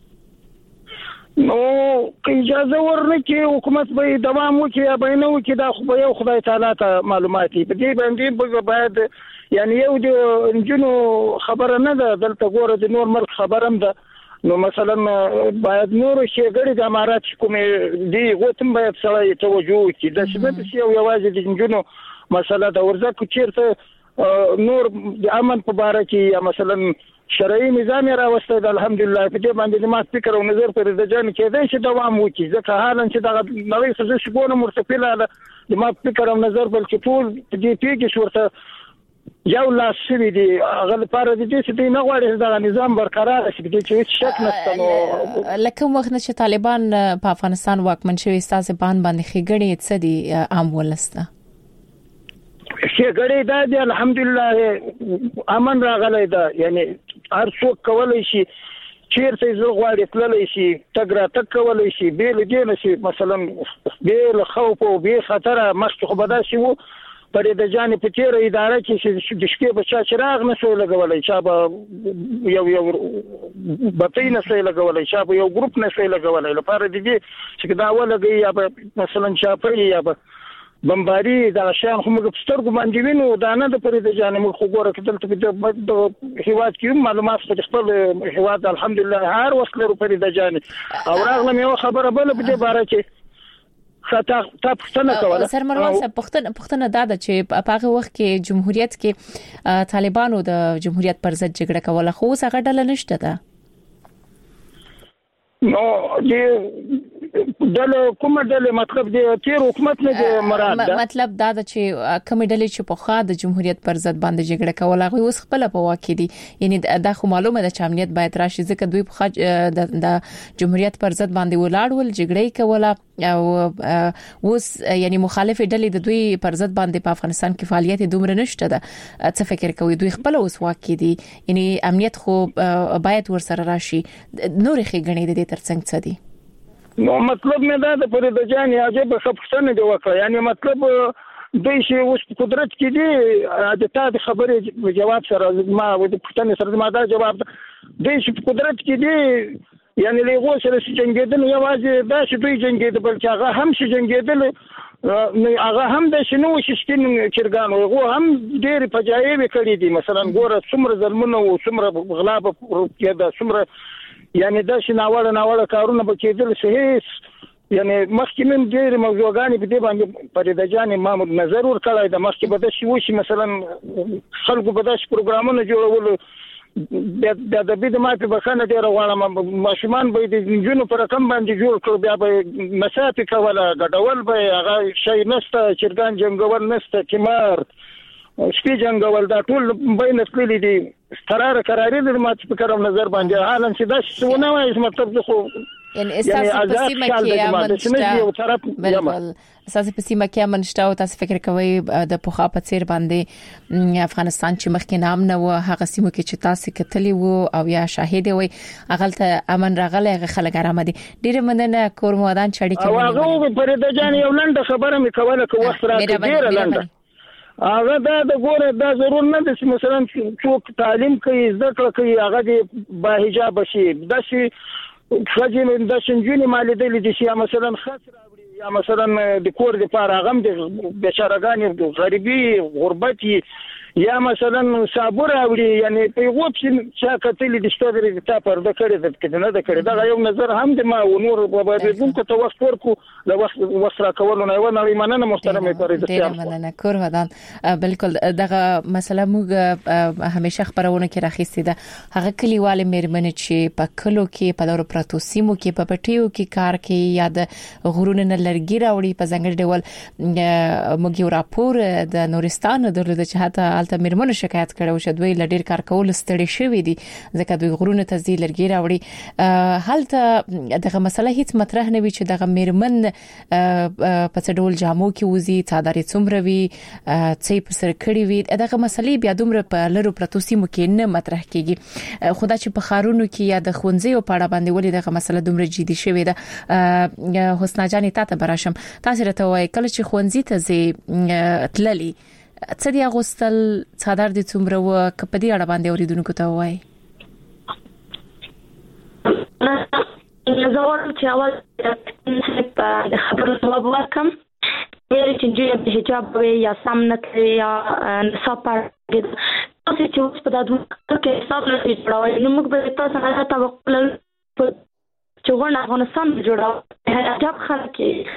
[SPEAKER 4] نو که اجازه ورنکي حکومت به دوام وکړي یا به نه وکړي دا خو یو خدای تعالی ته معلومات دي. په دې باندې باید یعنی یو د انجونو خبره نه ده دلته ګوره د نور ملک خبرم ده. نو مثلا باید نور شي غړي د امارات کومې دی غوتم باید سړی توجه وکړي. د سبب یو یوازې د انجونو مسله د ورزه چیرته نور د امن په باره کې یا مثلا شرعي نظام راوسته د الحمدلله په دې باندې ما فکر او نظر پر د جان کې دی چې دوام وکړي. ځکه حالا چې د نړۍ څخه شګونه مرتفعه د ما فکر او نظر بل چې ټول دې پیګه شورته یو لاس شوی دی هغه لپاره د دې چې دوی نه غواړي دا نظام برقرار شي د چې شک نشته. نو
[SPEAKER 6] لکه وخت چې طالبان په افغانستان واکمن شوي ستاسو باندې خېګړې څه دي عام ولسته
[SPEAKER 4] خېګړې دا دی الحمدلله امن راغلی دا یعنی هر څوک کولای شي چیرته زړه غواړي تللی شي تګ را تک کولای شي بیل دې نشي مثلا بیل خوف او بي خطر مخکې خو بدا شي وو پر د جانې په تیر اداره کې د شپې په چا چراغ نه شو لګولای چا به یو بطی نه شو لګولای چا به یو ګروپ نه شو لګولای لپاره د دې چې دا ولګي یا مثلا چا په یا بمباري دا شان خو موږ سترګو باندې وینو دا نه د پر د جانې موږ خو ګوره کتل د هیواد کې معلومات په خپل هیواد الحمدلله هر وخت لرو پر د جانې او راغله یو خبره بل په دې باره کې خطا پښتنه کوله.
[SPEAKER 6] سرمروال صاحب پښتنه دا ده چې په هغه وخت کې جمهوریت کې طالبانو د جمهوریت پر ضد جګړه کوله خو اوس هغه ډله نشته ده.
[SPEAKER 4] نو دله کومه دله مطلب دی تیر حکومت نه مراد ده
[SPEAKER 6] مطلب دا ده چې کومه دله چې په خوا د جمهوریت پر ضد باندې جګړه کوله هغه اوس خپل په واکې دي. یعنی دا خو معلومه ده چې امنیت باید راشي ځکه دوی په د جمهوریت پر ضد باندې ولاړول جګړه کوله او اوس یعنی مخالف ډلې د دوی پر ضد باندې په افغانستان کې فعالیت دومره نشته ده. څه فکر کوي دوی خپل اوس واکې دي یعنی امنیت خو باید ورسره راشي نور خېګنې د ترڅنګ څه دي؟
[SPEAKER 4] نو مطلب نه دا د پر د جان عجب خپښتنه دی وکړه یعنی مطلب دوی چې اوس قدرت کې دي د تا د خبرې جواب سره ما د پښتنه سره ما دا جواب دوی چې قدرت کې دي یعنی له غو سره جنگیدل یوازې دا چې دوی جنگیدل بلکې هغه هم چې جنگیدل هغه هم د شنو شستین چرګان او هم ډېر فجایع کړې دي. مثلا ګوره څومره ظلمونه او څومره غلا په کې دا څومره یعنی دا شناوړه کارونه به کېدل صحیح یعنی مخکې من ډېر موضوعګانې په دې باندې پرې د جانې ما نظر ور کړی د مخکې به د شي وشي مثلا خلکو به د پروګرامونو جوړول د دې د ما په بخانه ډېر غواړم ماشومان به د جنونو پر رقم باندې جوړ کړو بیا به مسافه کوله غډول به هغه شي نسته چرګان جنگول نسته کمر شپې جنگول دا ټول بین خپل دي قرار د مات فکر او نظر باندې حالن چې دا څونه وایي مطلب خو
[SPEAKER 6] یعنی اساس په سیمه کې امن شته بالکل اساس په سیمه کې امن شته او تاسو فکر کوئ د پوخا په څیر باندې افغانستان چې مخکې نام نه و هغه سیمه کې چې تاسو کتلی وو او یا شاهد وي اغلته امن راغلی خلک آرام دي ډیر مننه کورمودان چړي کې
[SPEAKER 4] هغه فريده جان یو لنډه خبره مې کوله که وخت راکړي ډیر لنډه هغه دا ګوره دا ضرور نه ده چې مثلا څوک تعلیم کوي زده کړه کوي هغه د با حجاب شي د شي خځې د شنجونی مالدل دي چې مثلا خسر یا مثلا د کور د پاره غم د بشارګان د غریبي غربت یا مثلا صابر اوړي یعنی په غوب چې کتل د شتوري د تاپر د کړي د کډنه د کړي دا یو نظر هم د ما او نور په بدون کو ته وخت ورکو د وخت را کولو نه و نه مننه محترمه پرېدسته
[SPEAKER 6] مننه کور ودان بالکل دغه مسله موږ همیشه خبرونه کې راخېستې ده هغه کلیوال مېرمنې چې په کلو کې په لور پراتو سیمو کې په پټیو کې کار کوي یا د غرونو نه لرګي راوړي په ځنګړي ډول موږ یو راپور د نورستان درلود چې حتی الته مېرمنو شکایت کړو چې دوی لډیر کار کول ستړي شوی دي ځکه دوی غرونه ته ځي لرګي راوړي هلته دغه مسله هیڅ مطرح نه وي چې دغه مېرمن په څه ډول جامو کې وزي څادرې څومره وي څه په سر کړی وي دغه مسلې بیا دومره په لرو پرتو سیمو کې نه مطرح کیږي خدا چې په خارونو کې یا د خونځي په اړه باندې ولې دغه مسله دومره جدي شوې ده حسنا جانې تاسو براشم تاسو راته وایي کله چې خونځي ته ځي تللی څه دی اغوستل څادر د څومره و کپدي اړه باندې اوریدونکو ته وایي
[SPEAKER 8] زه چې اول د خبرو جواب ورکم ویل چې جوړ د حجاب یا سمنه یا نصاب تاسو چې اوس په دغه کې حساب نه جوړوي نو موږ به تاسو نه توقع چې ورن افغانستان جوړاو حجاب خلک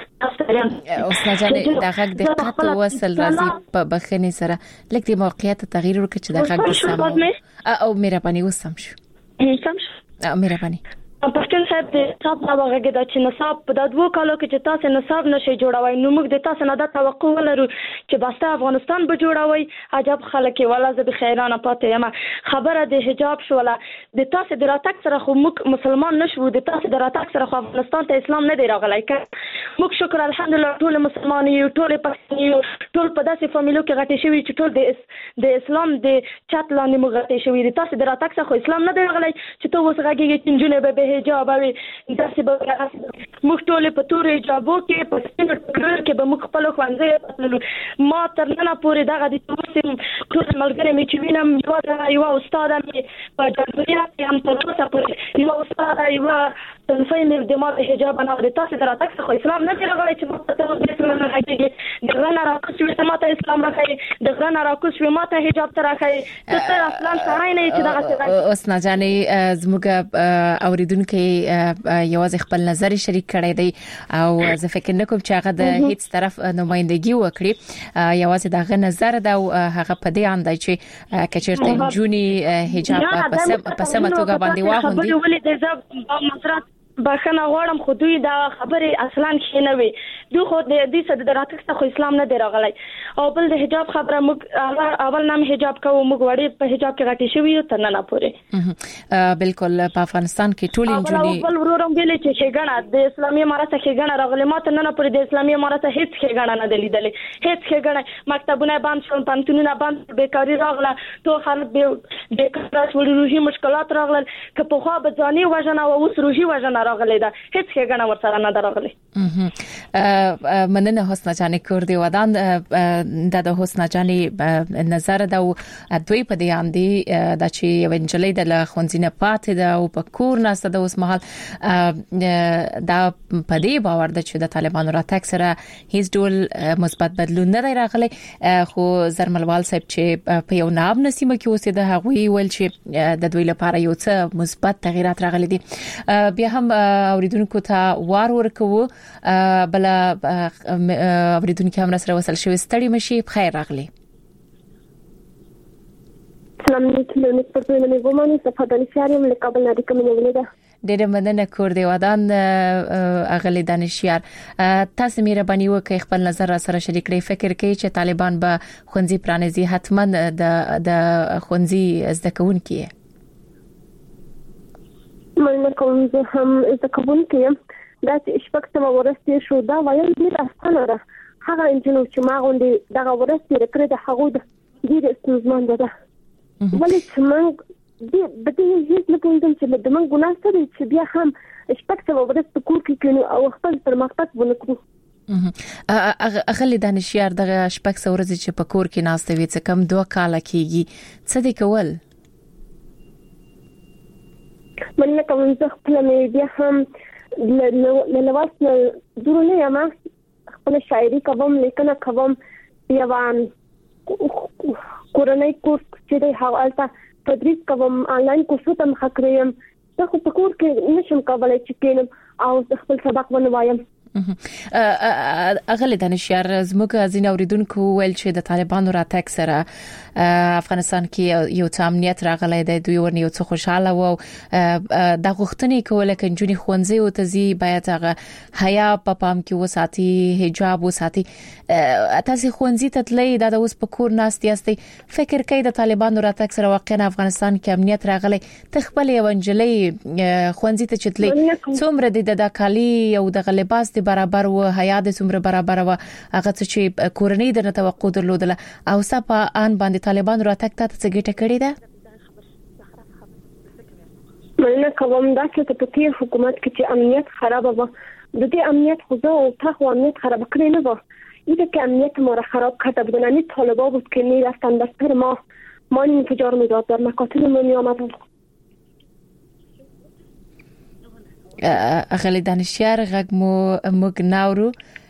[SPEAKER 6] اوس نه ځنه د غږ د قطو وصل راځي په بخنه سره لکه د موقعیت تغییر ورکړي چې د غږ سم او مهرباني وسم شو مهرباني
[SPEAKER 8] پښتون صاحب د حساب دا وغږی دا چې نصاب په د دوه کالو کې چې تاسو نصاب نشي جوړوي نو موږ د تاسو نه د توقع ولرو چې باسته افغانستان به جوړوي عجب خلک ولا زه به خیرانه پاتې یم خبره د حجاب شو ولا د تاسو د راتګ سره خو موږ مسلمان نشو د تاسو د راتګ سره خو افغانستان ته اسلام نه دی راغلی موږ شکر الحمدلله ټول مسلمان یو ټول پښتون یو ټول په داسې فامیلو کې غټي شوی چې ټول د اسلام د چت لاندې موږ غټي شوی د تاسو د راتګ سره خو اسلام نه دی راغلی چې ته اوس غږی چې جنونه به حجاب وي تاسو به موږ ټول په تور حجابو کې په سپین ټکر کې به موږ خپل خوانځي ما تر نن پورې دغه د تاسو ټول ملګری مې چې وینم یو استاد مې په جمهوریت کې هم تر اوسه پورې یو استاد یو تنفي مې د ما حجاب نه د تاسو دراتک خو اسلام نه دی راغلی چې موږ ته د اسلام نه راځي د غنا راکوس ما ته اسلام راخي د غنا راکوس ما ته حجاب تر راخي ته اصلا سړی نه چې دغه
[SPEAKER 6] اوس نه ځانې زموږ اوریدونکو یوازې خپل نظر شریک کړی دی او زه فکر نکوم چې هغه د هیڅ طرف نمائندګي وکړي یوازې دغه نظر دا هغه په دې اند چې کچرته جونی حجاب په سمه توګه باندې واغوندي
[SPEAKER 8] ولې د زاب بخنه غواړم خو دوی دا خبره اصلا شي نه وي دوی خو د دې څه د راتګ خو اسلام نه دی راغلی او بل د حجاب خبره موږ اول نام حجاب کوو موږ وړي په حجاب کې غټي شوی یو تر نه پورې
[SPEAKER 6] بالکل په افغانستان کې ټول انجونی
[SPEAKER 8] بل ورورم ویل چې ښېګڼه د اسلامي امارت ښېګڼه راغلی ما ته نه پورې د اسلامي امارت هیڅ ښېګڼه نه لیدلې هیڅ ښېګڼه مکتبونه بند شول پانتونونه بند بیکاری راغله تو خلک به بیکار شول روحي مشکلات راغله که په خوا به ځاني وژنه او اوس روحي وژنه راغلی دا هیڅ ښېګڼه ورسره نه راغلی
[SPEAKER 6] مننه حسنا جان کوردی ودان د حسنا جان نظر دا دوی په دې اندي د چې ونجلې د خونځینه پاتې دا او په کور ناسته د اوس مهال دا په دې باور د چې د طالبانو راتګ سره هیڅ ډول مثبت بدلون نه راغلی خو زرملوال صاحب چې په یو ناب نسیمه کې اوسېده هغه ویل چې د دوی لپاره یو څه مثبت تغیرات راغلي دي بیا هم اوریدونکو ته وار ورکوو بل اوریدونکو هم سره وصل شوی ستړي مشي بخیر راغلی
[SPEAKER 11] سلام علیکم نسبت منی ګومانه صفادانی شارم له کابل نه کوم نه ده
[SPEAKER 6] ډېر مننه کور دی ودان اغلی دانشیار تاسو مهرباني وکړئ خپل نظر را سره شریک کړئ فکر کوي چې طالبان به خونځي پرانیزي حتما د خونځي زده کوونکي
[SPEAKER 11] مننه کوم زه هم زه کوم کې دا چې شپږ ورستي شو دا وایي ډیر اسانه ده هغه انجنونو چې ما غونډي دا ورستي کړی د هغه د ډیر ستونزمن ده ولې چې موږ د دې هیڅ نه پوهیږم چې د موږ ګناه څه دی چې بیا هم شپږ ورستي کور کې کینو او خپل پرمختګ ونکړو
[SPEAKER 6] اغلی دانشیار دغه شپږ ورځې چې په کور کې ناشته وي څه کم 2 کال کېږي څه دی کول
[SPEAKER 11] مننه کوم زه خپل مې بیا هم لواسنه درونه یم خپل شاعري کوم لیکنه کوم بیا وان کورنۍ کورس چې د حواله تدریس کوم آنلاین کورسونه مخکریم زه خو په کور کې نشم کولای چې کینم او خپل سبق ونوایم
[SPEAKER 6] اغلی دانشیار زموږ ځین اوریدونکو ویل چې د طالبانو راتګ سره افغانستان کې یو امنیت راغلی دی دوی ورنه یو څه خوشاله وو د غوښتنې کوله چې جونی خوندزي او تزي باید هغه حیا په پام کې وساتي حجاب وساتي تاسو خوندزي ته تللی دا اوس په کور ناستي استي فکر کوي د طالبانو راتګ سره واقعا افغانستان کې امنیت راغلی تخپل یو انجلۍ خوندزي ته چتلي څومره د کالی او د لباس برابر و حیا د څومره برابر و هغه چې کورنۍ د توقع درلودله او صفه ان باندې طالبان راتګ ته څه ګټه کړې ده
[SPEAKER 11] مننه کوم دا چې په تیر حکومت کې چې امنیت خراب و د دې امنیت خو او تاسو امنیت خراب کړی نه و ایده کې امنیت ما را خراب کرده بودن یعنی طالبان بود که میرفتن دستر ما انفجار میداد در مکاتب ما میآمدن
[SPEAKER 6] اغلی دانشیار غږ موږ ناورو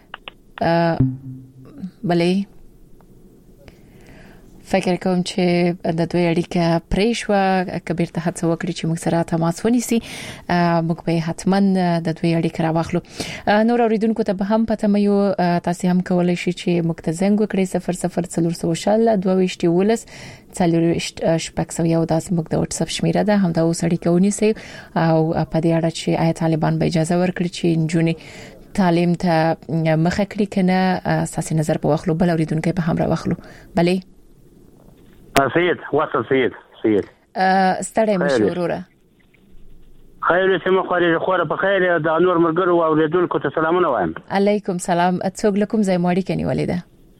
[SPEAKER 6] بلې فکر کوم چې د دوی اړیکه پریښوا کبیر ته هڅه وکړي چې موږ سره تماس ونیسي موږ به حتما د دوی اړیکه راوخلو نور اوریدونکو ته به هم پته مې تاسو هم کولای شئ چې موږ ته زنګ وکړئ 00 412 شپږ یو داس موږ د واتس اپ شمیره ده هم دا اوس اړیکه ونیسي او په دې اړه چې آیا طالبان به اجازه ورکړي چې جونی تعلیم ته مخه کړی کنه اساسي نظر په واخلو بل اوریدونکو به هم راوخلو بلې
[SPEAKER 12] سید وصل سید
[SPEAKER 6] ستړی مشوره
[SPEAKER 12] خیر سم خوري خوره په خیر د نور مرګرو او اوریدونکو ته سلامونه وایم
[SPEAKER 6] علیکم سلام څوک لکم زای ماړی کني ولیدا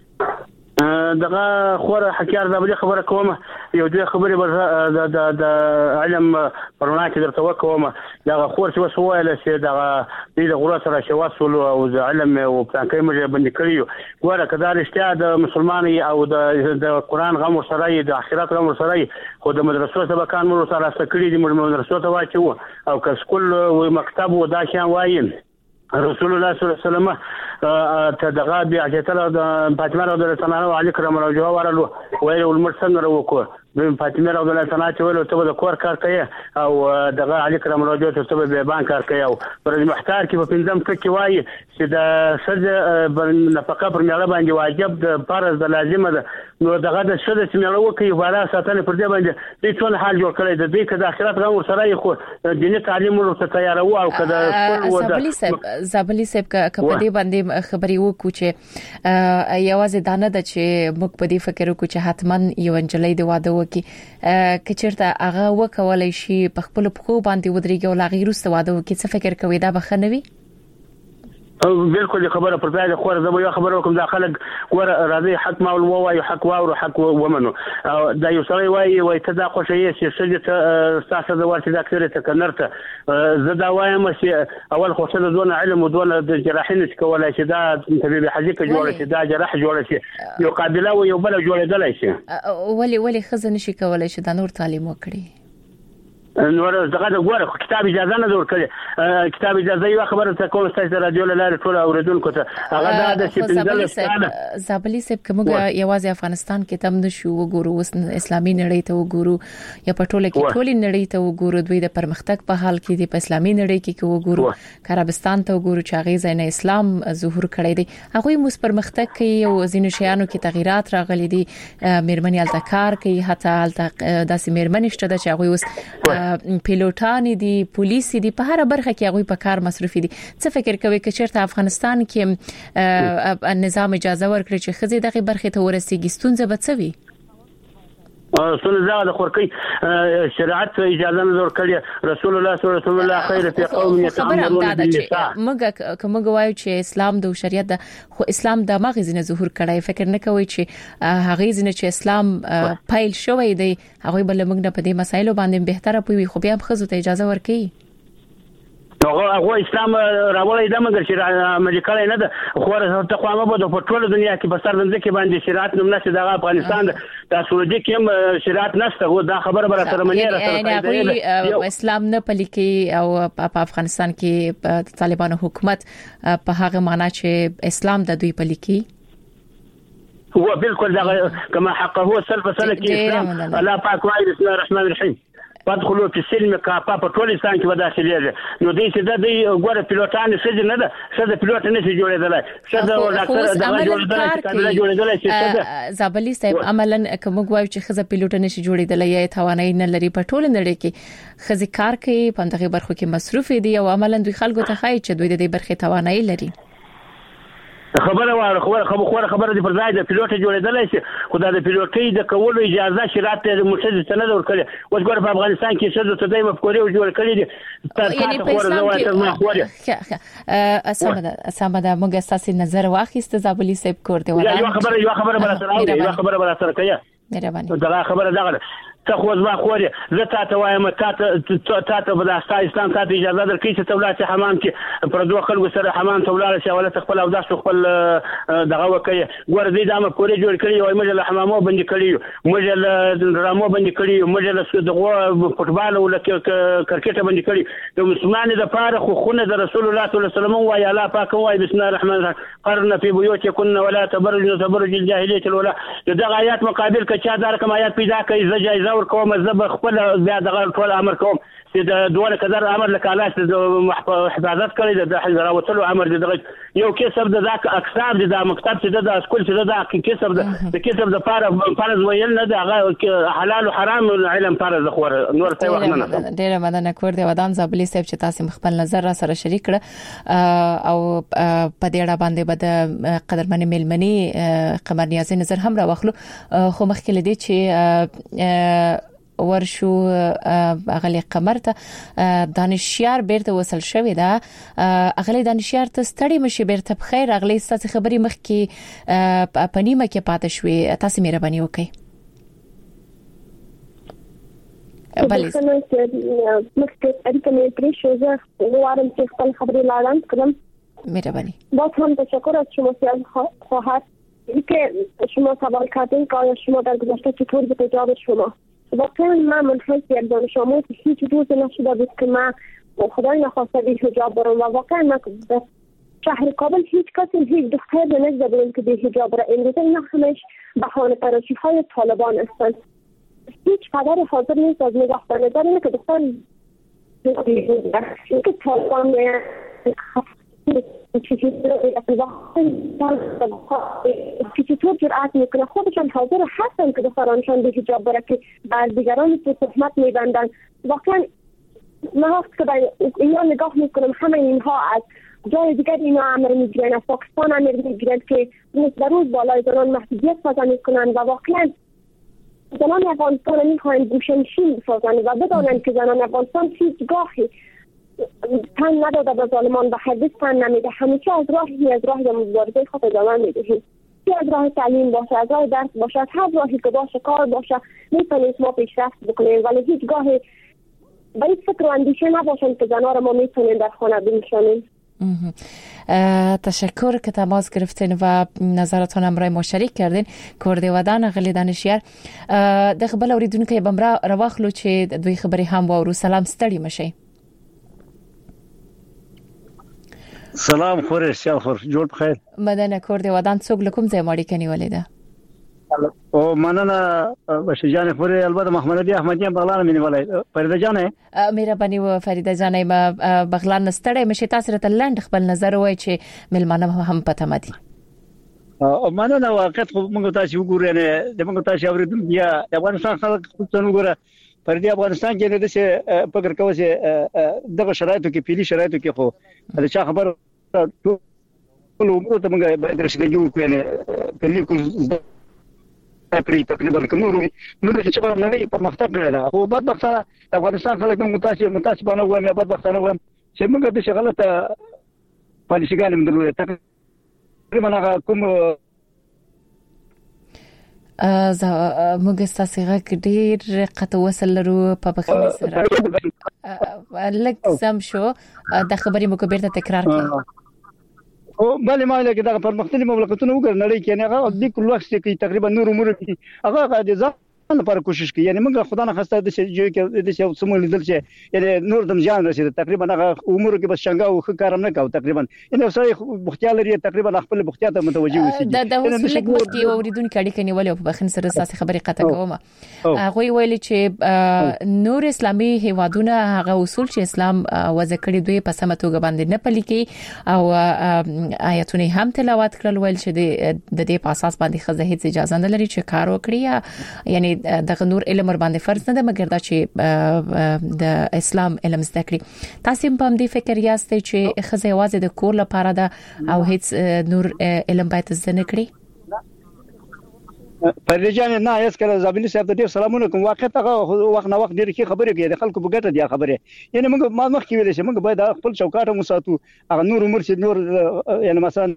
[SPEAKER 12] دغه خوره حکیار د بل خبره کوم یو دوه خبرې د علم پرونه کې درته وکوم دغه خور چې وسوایل چې دغه د غوړه سره شواسول او د علم او پلانکې مې باندې کړیو ګوره کدا رښتیا د مسلمانۍ او د قران غم سره د اخرت غم سره خو د مدرسو سبقان مو سره سکړي د مدرسو ته واچو او که سکول او مکتب و دا شان وایم رسول الله صلی الله علیه وسلم تدغا بیاجتل د فاطمه رضی الله عنها علی کرام الله وجهه ورلو ویل المرسل وکړه د فاطمه رضی الله عنها چې ولو ته د کور کار کوي او دغه علی کرام الله وجهه ته به بانک کار کوي او پر محتار کې په پنځم کې وایي چې د سد نفقه پر میړه باندې واجب د فرض د لازمه ده نو دغه د سد چې میړه وکي ولا ساتنه پر دې باندې دې ټول حال جوړ کړی د دې کده اخرت غو سره خو دیني تعلیم ورته تیارو او کده
[SPEAKER 6] زابلی صاحب په دې باندې خبري وکړو چې یوازې دانه د چې موږ په دې فکر وکړو چې حتما یو انجلۍ د واده کې کچرته هغه وکولای شي په خپل پخو باندې ودرېږي او لا غیرسته واده وکړي څه فکر کوي دا بخنوي
[SPEAKER 12] بالکل خبره پر ځای خو زه یو خبره کوم د خلک ور راځي حق ما او وایي حق واو حق ومنو دا یو سړی وایي ته دا خوشې چې سجه تاسو د ورته د اکثر ته کنرته زه دا وایم چې اول خو څه دونه علم او دونه د جراحین چې کولای شي دا طبيب حقیقت جوړ شي دا جراح جوړ شي یو قابله او یو بل جوړېدلای
[SPEAKER 6] شي ولی خزه نشي کولای شي د نور تعلیم وکړي
[SPEAKER 12] نور دغه غوړ کتاب اجازه نه ورکړي کتاب اجازه یو خبره ته کوم ستاسو رادیو لاله ټول اوریدونکو ته هغه د
[SPEAKER 6] سپینځل زابلی صاحب کومه یوازې افغانستان کې تم نشو وګورو اوس اسلامي نړۍ ته وګورو یا په ټوله کې ټولې نړۍ ته وګورو دوی د پرمختګ په حال کې د اسلامي نړۍ کې وګورو عربستان ته وګورو چې هغه ځای نه اسلام ظهور کړی دی هغه مو پرمختګ کوي او ځینو شیانو کې تغیرات راغلي دي مېرمنې الته کار کوي حتی الته داسې مېرمنې شته چې هغه اوس پیلوټان دي پولیس دي په هر برخه کې هغه په کار مصروف دي څه فکر کوي چې چیرته افغانستان کې نظام اجازه ورکړي چې خزي دغه برخه ته ورسیږي ستونزه به څه وي
[SPEAKER 12] سونه زغه د خورکی شریعت اجازه نه ورکړي رسول الله صلی الله علیه خیر فی قوم
[SPEAKER 6] یتعاملون بالنساء موږ کوم وایو چې اسلام د شریعت د خو اسلام د مغزینه ظهور کړي فکر نه کوي چې هغه ځنه چې اسلام پایل شوی دی هغه بل موږ نه په دې مسایلو باندې بهتره پوي خو بیا خزو ته اجازه ورکړي
[SPEAKER 12] هغه اسلام راولای د مګر چې امریکا نه ده خو ته خو ما په ټوله دنیا کې په سر دنده کې باندې شریعت نوم نشي د افغانستان د سعودي کې شریعت نشته و دا خبره بر سره منی
[SPEAKER 6] راځي اسلام نه پلیکي او په افغانستان کې طالبانو حکومت په هغه معنی چې اسلام د دوی پلیکي
[SPEAKER 12] هو بالکل دا كما حقه سلف سلك اسلام الله پاک وايي بسم الله الرحمن الرحيم پدخلوا في السلم كافه په ټول انسان کې ودا شلېږي نو دې چې د دې ګوره پیلوټان سړي نه ده څه پیلوټ نه شي جوړېدلای څه د ډاکټر د جوړېدلای چې
[SPEAKER 6] زابلی صاحب عملاً کوم غواړي چې خزه پیلوټ نه شي جوړېدلای یا توانای نه لري په ټول نړۍ کې خزي کار کوي په دغه برخو کې مصروف دي او عملاً دوی خلکو ته خای چې دوی د دې برخه توانای لري
[SPEAKER 12] خبره دی پر ځای د پیلوټ جوړېدلای شي خو د پیلوټۍ د کولو اجازه شریعت د مرشد سند ورکړي اوس ګور په افغانستان کې څه د تدای مفکورې جوړ کړي دي
[SPEAKER 6] یعنی په اسلام کې اسامه موږ اساسي نظر واخیست زابلی صاحب کور دی
[SPEAKER 12] یو خبره بل سره کوي
[SPEAKER 6] مهرباني
[SPEAKER 12] دا خبره دغه ته خو ځما خوري زه تاسو وایم تاسو په داستا اسلام تاسو اجازه درکې چې تولات حمام کې پر دوه خلکو سره حمام تولال شي ولا خپل او داس خپل دغه وکي ګور دې دمه پورې جوړ کړی او موږ له حمامو بند کړی موږ له رامو بند کړی موږ له دغه فوتبال او کرکټ بند کړی د مسلمان د پاره خو خونه د رسول الله صلی الله علیه وسلم وای الله پاک وای بسم الله الرحمن الرحیم قرن فی بیوتکن ولا تبرج الجاهلیه الاولى دغه آیات مقابل کچا دار کوم آیات پیدا کوي زجایزه ور کوم زب خپل بیا دغه ټول امر کوم چې د دوه قدر امر لکاله د حفاظت کړی د حجراوتلو امر دغه یو کسب د اکثر د مکتب چې د اسکول چې د کسب د کسب د فرض ویل نه د حلال او حرام علم فرض خو نور څه وخت نه
[SPEAKER 6] ډیره مدنه کور دی ودان زابلی صاحب چې تاسو خپل نظر را سره شریک کړ او په دې اړه باندې به قدرمن ملمنی قمر نیازي نظر هم را واخلو خو مخکې لدی چې ورشو اغلی قمر ته دانشیار بیرته وصل شوی دا اغلی دانشیار ته ستړي مشي بیرته بخیر اغلی ستاسو خبري مخ کې پنیمه کې پاتې شوې تاسو مهرباني وکړئ
[SPEAKER 11] بله مخکې اړیکه مې پرې شو زه غواړم چې خپل خبري لاړم کړم
[SPEAKER 6] مهرباني
[SPEAKER 11] باز هم تشکر از شما خواهر که شما سوال کردین که شما در گذشته چطور به تجارب شما واقعا من منحص یک دانش آموز هیچ روز نشده بود که من خدای نخواسته بی حجاب برم و واقعا من در شهر کابل هیچ کسی هیچ دختر نزده بودم که بی حجاب برم امروزه اینا همش بهانه پرستی های طالبان هستند هیچ پدر حاضر نیست از نگاه نظر اینه که دختر که طالبان چطور جرأت میکنه خودشان حاضر هستن که دخترانشان به حجاب بره که بر دیگران تو تهمت میبندن واقعا من وقت که اینا نگاه میکنم همه اینها از جای دیگر اینا امر میگیرن از پاکستان امر میگیرن که روز به روز بالای زنان محدودیت سازا میکنن و واقعا زنان افغانستان میخواهن گوشنشین بسازن و بدانن که زنان افغانستان هیچگاهی تن نداده به ظالمان و هرگز تن نمیده همیشه از راه مبارزه خود ادامه میدهیم که از راه تعلیم باشه از راه درس باشه از هر راهی که باشه کار باشه میتونیم ما پیشرفت بکنیم ولی هیچگاهی به این فکر و اندیشه نباشن که زنان ما میتونیم در خانه بنشانیم
[SPEAKER 6] تشکر که تماس گرفتین و نظرتون امرای ما شریک کردین کرده ودان اغلی دانشیار د خپل اوریدونکو بمرا رواخلو چې دوی خبري هم وورو سلام ستړي مشي
[SPEAKER 13] سلام خوري سیال خور جوړ بخیر
[SPEAKER 6] مدنه کرده ودان څوک لکم ځای ماړی کني ولیدا
[SPEAKER 13] او مننه بشي جان خوري البته محمد علي احمدیان بغلان مینه ولای فریده جان
[SPEAKER 6] مهرباني و فریده جان ما بغلان ستړی مشي تاسو ته لند خپل نظر وای چې ملمانه هم پته مدي
[SPEAKER 13] او مننه واقعیت خو موږ تاسو وګورئ نه د موږ تاسو اوریدل بیا د افغانستان خلک څنګه وګوره پر دې افغانستان کې د څه فکر کوي چې دغه شرایطو کې پیلي شرایطو کې خو د چا خبر ټول عمر ته موږ درشګه جوړ کړو پیلي کوم تقریبا کومو نو چې په نړۍ په مختلف ډول او بدبختانه افغانستان خلک متاسفانه وایم بدبختانه وایم چې موږ د شغلته پالیسيګان مندلو تقریبا هغه کوم
[SPEAKER 6] موږ ستاسو غږ ډیر قطع وصل لرو په بخښنه سره لکه سم شو د خبرې مو بیرته تکرار کړئ
[SPEAKER 13] او بل ما له کې دا په مختلفو مملکتونو وګورئ نړۍ کې نه هغه د کل وخت کې تقریبا نور امور کې هغه د ځان لپاره کوشش کوي یعنی موږ خدای نه خواسته د شي کې د شي سمول دل چې یعنی نور دم ځان رسید تقریبا هغه امور کې بس څنګه او کارم نه کاوه تقریبا ان سړی بختیار لري تقریبا خپل بختیار ته متوجي وسی
[SPEAKER 6] د هوسلک مخکې اوریدونکو کډی کني ولې په بخښن سره ساسي خبرې قطع کوم هغه ویل چې نور اسلامي هیوادونه هغه اصول چې اسلام وضع کړی دوی په سمه توګه باندې نه پلي کوي او آیاتونه هم تلاوت کړل ول چې د دې په اساس باندې خزه هیڅ اجازه نه لري چې کار وکړي یعنی د نور علم ور باندې فرض نه ده مګر دا چې د اسلام علم زده کړي تاسو په دې فکر یاستئ چې خزه واځي د کور لپاره ده او هیڅ نور علم باید زده نه کړي
[SPEAKER 13] پرېجان نه یې کړه زابلی صاحب ته سلامونه کوم واقعا هغه وخت نه وخت ډیر کی خبرې کوي د خلکو په ګټه دی خبره یعنی موږ ما مخ کې ویل چې موږ باید خپل چوکاټ مو ساتو هغه نور عمر چې نور یعنی مثلا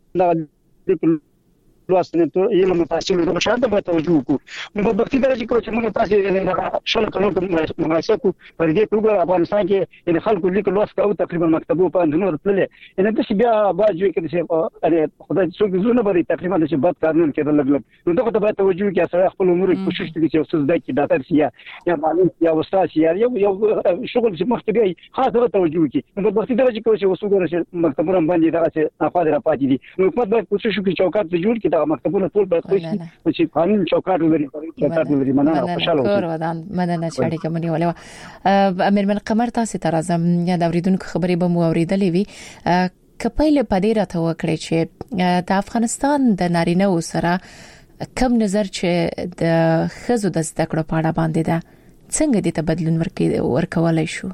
[SPEAKER 13] لوستنه ته یې متاسفه د مشاهده په توجه وکړو نو په دې درجه کې چې موږ تاسو شل کلو مناسب پر دې پروګرام افغانستان کې ان خلکو لیک لوست او تقریبا مکتبو په اندونو تللې ان د بیا باجوي کې چې خدای څوک زونه بری تقریبا چې بد کارونه کېدل لګل نو دغه ته باید توجه وکړي چې خپل امور کوشش وکړي چې استاد دای کې ډاکټر سي یا معلم یا استاد سي یا یو شغل چې مخکې دی خاصه توجه وکړي نو په دې درجه کې چې وسوګره مکتبونه باندې دا چې افاده را پاتې دي نو حکومت باید کوشش وکړي چوکاټ جوړ کړي مکتبونه ټول باید خوشي چې قانون چوکاټ ولري مننه خوشاله
[SPEAKER 6] اوسم مننه چې اړیکه مونږ ولې امیر قمر تاسو ته راځم یا د اوریدونکو خبرې به مو اوریدلې وي کپایله پدې راته وکړي چې د افغانستان د نارینه سره کم نظر چې د خزو د زده کړو په اړه باندې ده څنګه دې ته بدلون ورکولای شو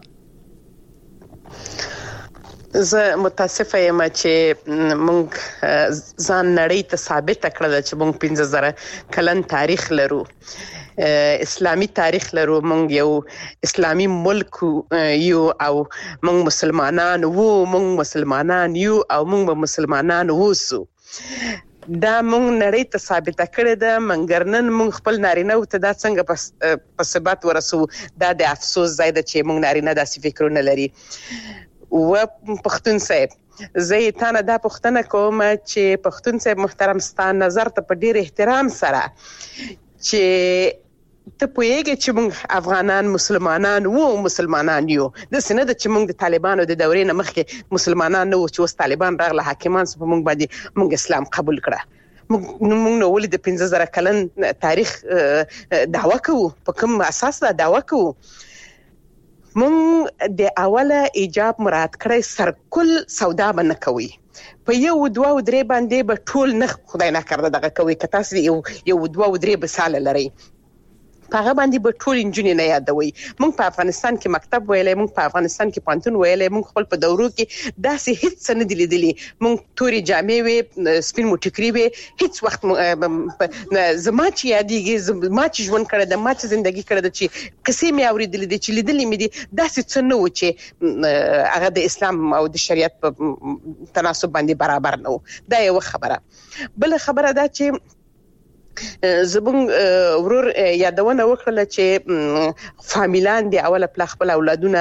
[SPEAKER 9] زه متاسفه یم چې مونږ ځان نړۍ ته ثابت کړل چې مونږ 15000 کلن تاریخ لرو اسلامي تاریخ لرو مونږ یو اسلامي ملک یو او مونږ مسلمانان یو او مونږ مسلمانان ووسو دا مونږ نړۍ ته ثابت کړی ده منګرنن مونږ خپل نارینه ته دا څنګه په ثبات ورسو دا د افسوس ځای ده چې مونږ نارینه داسې فکرونه لري و پښتون صاحب زه تا نه دا پښتنه کوم چې پښتون صاحب محترم ستاسو نظر ته په ډیر احترام سره چې ته پوهیږي چې موږ افغانان مسلمانان یو د سینه د چې موږ د طالبانو د دورې نه مخکې مسلمانان نو چې اوس طالبان راغله حاکمان په موږ باندې موږ اسلام قبول کړه موږ نو ولې د 15000 کلن تاریخ دعوا کوو په کوم اساس دا دعوا کوو مونږ د اوله ایجاب مراد کړی سرکل سودا باندې کوي په یو دوه او درې باندې به ټول نه خدای نه کړه دغه کوي که تاسو یو دوه او درې بساله لري هغه باندې به ټول انجینر نه یادوي مونږ په افغانستان کې مکتب ویلې مونږ په افغانستان کې پانتون ویلې مونږ خپل په دورو کې داسې هیڅ نه دی لیدلی مونږ توري جامې وې سپین مو ټکری وې هیڅ وخت زما چې یادېږي زما چې ژوند کړی د ما چې ژوندۍ کړی د چې قصې مې اورېدلې دي چې لیدلې مې دي داسې څه نه و چې هغه د اسلام او د شریعت په تناسب باندې برابر نه و دا یو خبره بل خبره دا چې زبون ورور یادونه وکړه چې فامیلان دی اوله پلا خپل اولادونه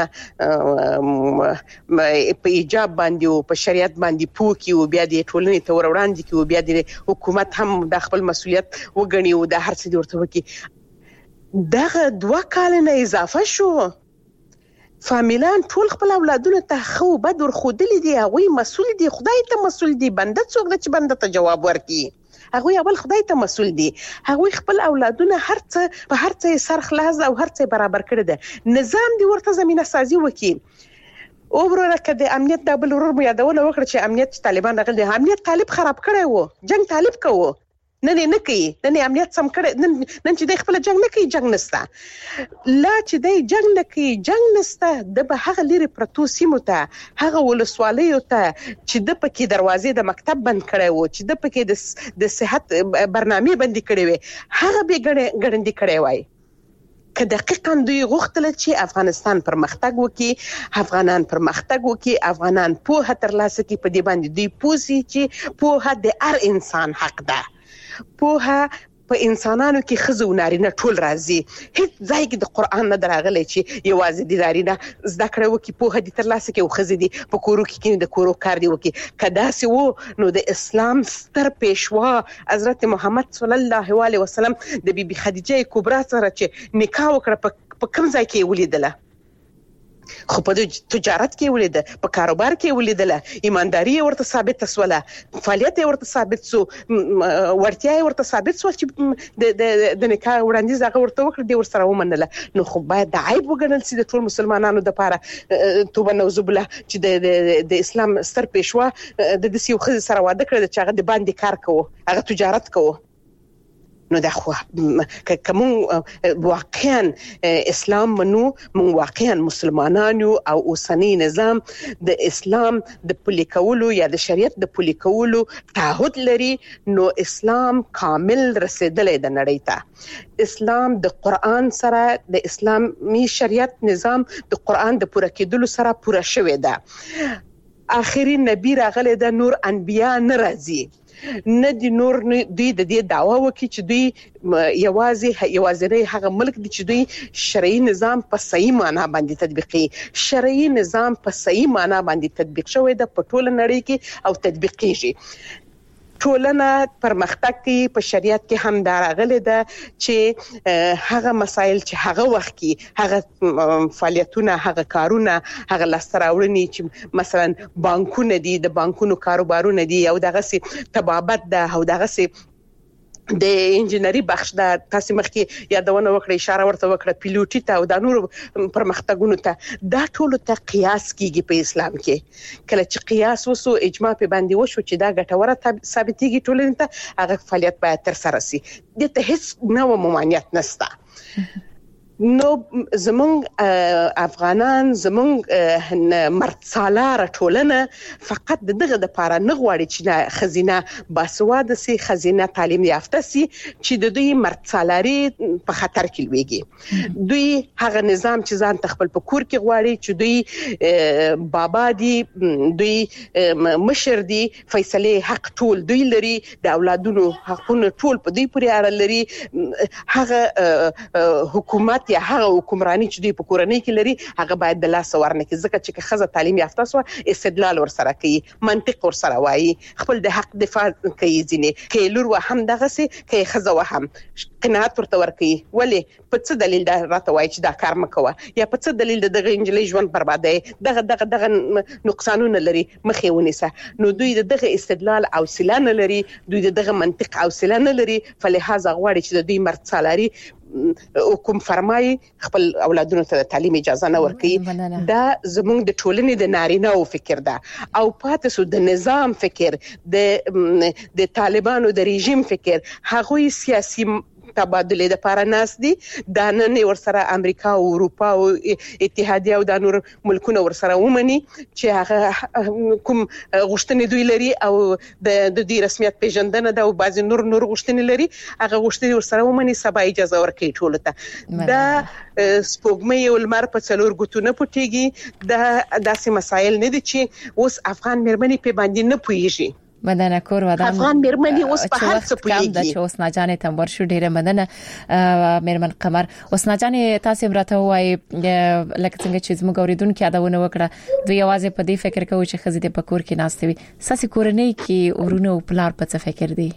[SPEAKER 9] په ایجاب باندې او په شریعت باندې پوکي او بیا د ټولنې ته وړاندې کی او بیا د حکومت هم د خپل مسولیت وګڼي او د هر څه ورته وکي دغه 2 کال نه اضافه شو فامیلان ټول خپل اولادونه ته خو بد ورخودلې دي هغه مسؤل دي خدای ته مسؤل دي بنده څوک د چې بنده ته جواب ورکړي هغه اول خدای ته مسؤل دي هغه خپل اولادونه هر څه سر خلاص او هر څه برابر کړی دي نظام دی ورته زمينه سازي وکي او ورته کده امنیت د بل ورور مو یادونه وکړه چې امنیت طالبان راغلي امنیت طالب خراب کړی وو جنگ طالب کوو نه کوي، نن امنیت سم کړي، نن چې د خپل جنگ نه کوي، جنگ نسته. لا چې د جنگ نه کوي، جنگ نسته، د به هغه لري پرتو سیمو ته، هغه ولسوالیو ته چې د پکې دروازې د مکتب بند کړي وو، چې د پکې د صحت برنامه بند کړي وي، هغه به ګړندې کړي وای. که دقیقاً دوی غوښتل چې افغانستان پرمختګ وکړي، افغانان پرمختګ وکړي، افغانان پوهه ترلاسه کړي، په دې باندې دوی پوسي چې پوهه د هر انسان حق ده. پوهه په انسانانو کې ښځو او نارینه ټول راځي. هیڅ ځای کې د قرآن نه راغلی چې یوازې د نارینه زده کړه وکړي، پوهه دې ترلاسه کړي او ښځې دې په کورو کې د کورو کار دې وکړي. که داسې وو نو د اسلام ستر پیشوا حضرت محمد صلی الله علیه وسلم د بیبي خدیجه کبرا سره چې نکاح وکړه په کوم ځای کې ولیدله؟ خو په تجارت کې ولیده، په کاروبار کې ولیدله، ایمانداري ورته ثابت سوله، فعالیت ورته ثابت سو، ورتیا ورته ثابت سو چې د نکاح وړاندیز هغه ورته وکړ، دی ورسره ومنله. نو خو باید د عیب وګڼل سي د ټول مسلمانانو لپاره. توبه نعوذ بالله چې د اسلام ستر پیشوا د دې یو خزي سره واده کړ چې هغه د باندې کار کوو، هغه تجارت کوو. نو دا خو کوم واقعا اسلام منو، من واقعا مسلمانانو او اوسنی نظام د اسلام د پلي کولو یا د شریعت د پلي کولو تعهد لري، نو اسلام کامل رسیدلې د نړۍ ته. اسلام د قرآن سره، د اسلامي شریعت نظام د قرآن د پوره کېدلو سره پوره شوی ده. آخري نبی راغلی د نور انبیا ناراضي نه دي، نور دوی د دې دعوا وکړي چې دوی یوازې هغه ملک دي چې دوی شرعي نظام په صحیح معنا باندې تطبیقي. شرعي نظام په صحیح معنا باندې تطبیق شوی د په ټوله نړۍ کې او تطبیقيږي. ټولنه پرمختګ کوي، په شریعت کې هم دا راغلی ده چې هغه مسایل چې هغه وخت کې هغه فعالیتونه، هغه کارونه، هغه لاسته راوړنې چې مثلا بانکونه دي، د بانکونو کاروبارونه دي، او دغه سي طبابت ده، او دغه سي د انجینری بخش ده، تاسو مخکې یادونه وکړه، اشاره ورته وکړه پیلوټي ته او د نور پرمختګونو ته. دا ټول ته قیاس کیږي په اسلام کې. کله چې قیاس وسو، اجماع په باندې وشو چې دا ګټوره ثابتېږي ټولنې ته، هغه فعالیت باید تر سره شي. دته هیڅ نوع ممانعت نشته. نو زمونږ افغانان، زمونږ مرد ټولنه فقط دغه د پاره نه غواړي چې خزینه باسواده سي، خزینه تعلیم یافته سي، چې د دوی مرد سالاري په خطر کې لويږي. دوی هغه نظام چې ځان تخپل په کور کې غواړي، چې دوی بابا دي، دوی مشر دي، فیصله حق ټول دوی لري، د اولادونو حقونه ټول په دوی پورې اړه لري. هغه حکومت یا هغه حکمرانی چې دوی په کورنۍ کې لري، هغه باید د لاس ورنه کې، ځکه چې خزه تعلیم یافته سو استدلال ورسره کوي، منطق ورسره وایي، خپل د حق دفاع کوي. ځینې کې لور و هم دغه سي، کې خزه و هم قناعت ورته ورکوي. ولی په څه دلیل دا راته وایي چې دا کار مکوه، یا په څه دلیل دغه انجلۍ ژوند بربادي، دغه نقصانونه لري، مخې ونیسه. نو دوی دغه استدلال او حوصله نه لري، دوی دغه منطق او حوصله نه لري، فلهذا غواړي چې دوی مرد سالاري حکم فرمایي، خپل اولادونو ته تعلیم اجازه نه ورکړي. دا زموږ د ټولنې د نارینه او فکر ده، او پاتې سو د نظام فکر، د طالبانو د رژیم فکر. هغوی سیاسي تبادله د پاره ناس دي، دا نن ورسره امریکا او اروپا او اتحادیه او د نور ملکونه ورسره ومني چې هغه کوم غوښتنې دوی لري او د دې رسمیت پیژندنه ده، او بعضی نور غوښتنې لري، هغه غوښتنې ورسره ومني، سبا اجازه ورکړي ټول ته. دا سپوږمۍ او لمر په څلور ګوتو نه پټيږي. دا داسې مسایل نه دي چې اوس افغان مېرمنې په باندې نه پويږي.
[SPEAKER 6] مدنه کور ودان
[SPEAKER 9] افغان مېرمنې اوس په هر څه پوهیږي.
[SPEAKER 6] د چې اوس ناجانې تمبر شو. ډیره مدنه مېرمن قمر. اوس ناجانې تاسو برته وای لکه څنګه چې زموږ اوریدونکو یادونه وکړه، دوی یوازې په دې فکر کوي چې خزې د پکور کې ناشته وي. ساسي کورنۍ کې ورونه او پلار په څه فکر دي؟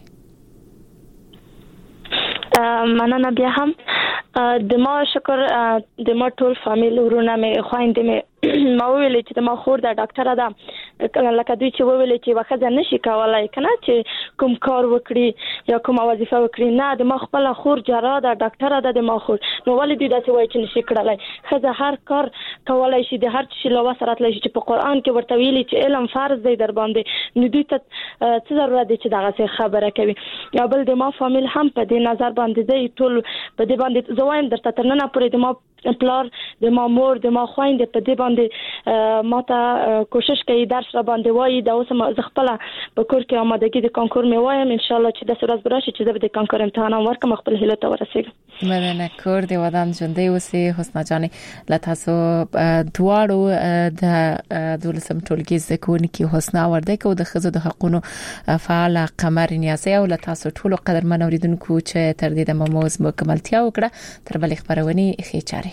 [SPEAKER 8] مننه بیا هم د ما شکر د ما ټول فامیل ورونه مې خويندې مې ما ویل چې د ما خور د ډاکټر ده، لکه دوی چې ویل چې واخه نشي کولای کنه چې کوم کار وکړي یا کوم وظیفه وکړي. نه، د ما خپل خور جراح ده، ډاکټر ده د ما خور. نو ولې دوی داسې وایي چې نشي کړلای؟ خزه هر کار کولای شي د هر شي لوه سره تللی شي چې په قران کې ورته ویلي چې علم فرض دی در باندې نو دوی ته څه ضرورت دی چې دغه خبره کوي. یا بل د ما فامیل هم په دې نظر باندې دی ټول په دې باندې زوایم درته ترنه پورې د ما پلار د ما مور د ما خويند په دې باندې ماته کوشش کوي درس را باندې وایي دا اوس ما خپل په کور کې آمادګي د کانکور مې وایم ان شاء الله چې د سورز براشي چې د کانکور امتحان ورکم خپل هیله ته ورسېږم.
[SPEAKER 6] مننه کور دی ودان ژوندۍ اوسې حسنا جان لتاسو دواړو د دولسم ټولګي زکونکي حسنا وردګ او د خزو د حقونو فعال قمر نیاسي او لتاسو ټولو قدرمن اوریدونکو چې تر دې د موضوع مکملتیا وکړه تر بل خبرونی خېچاري.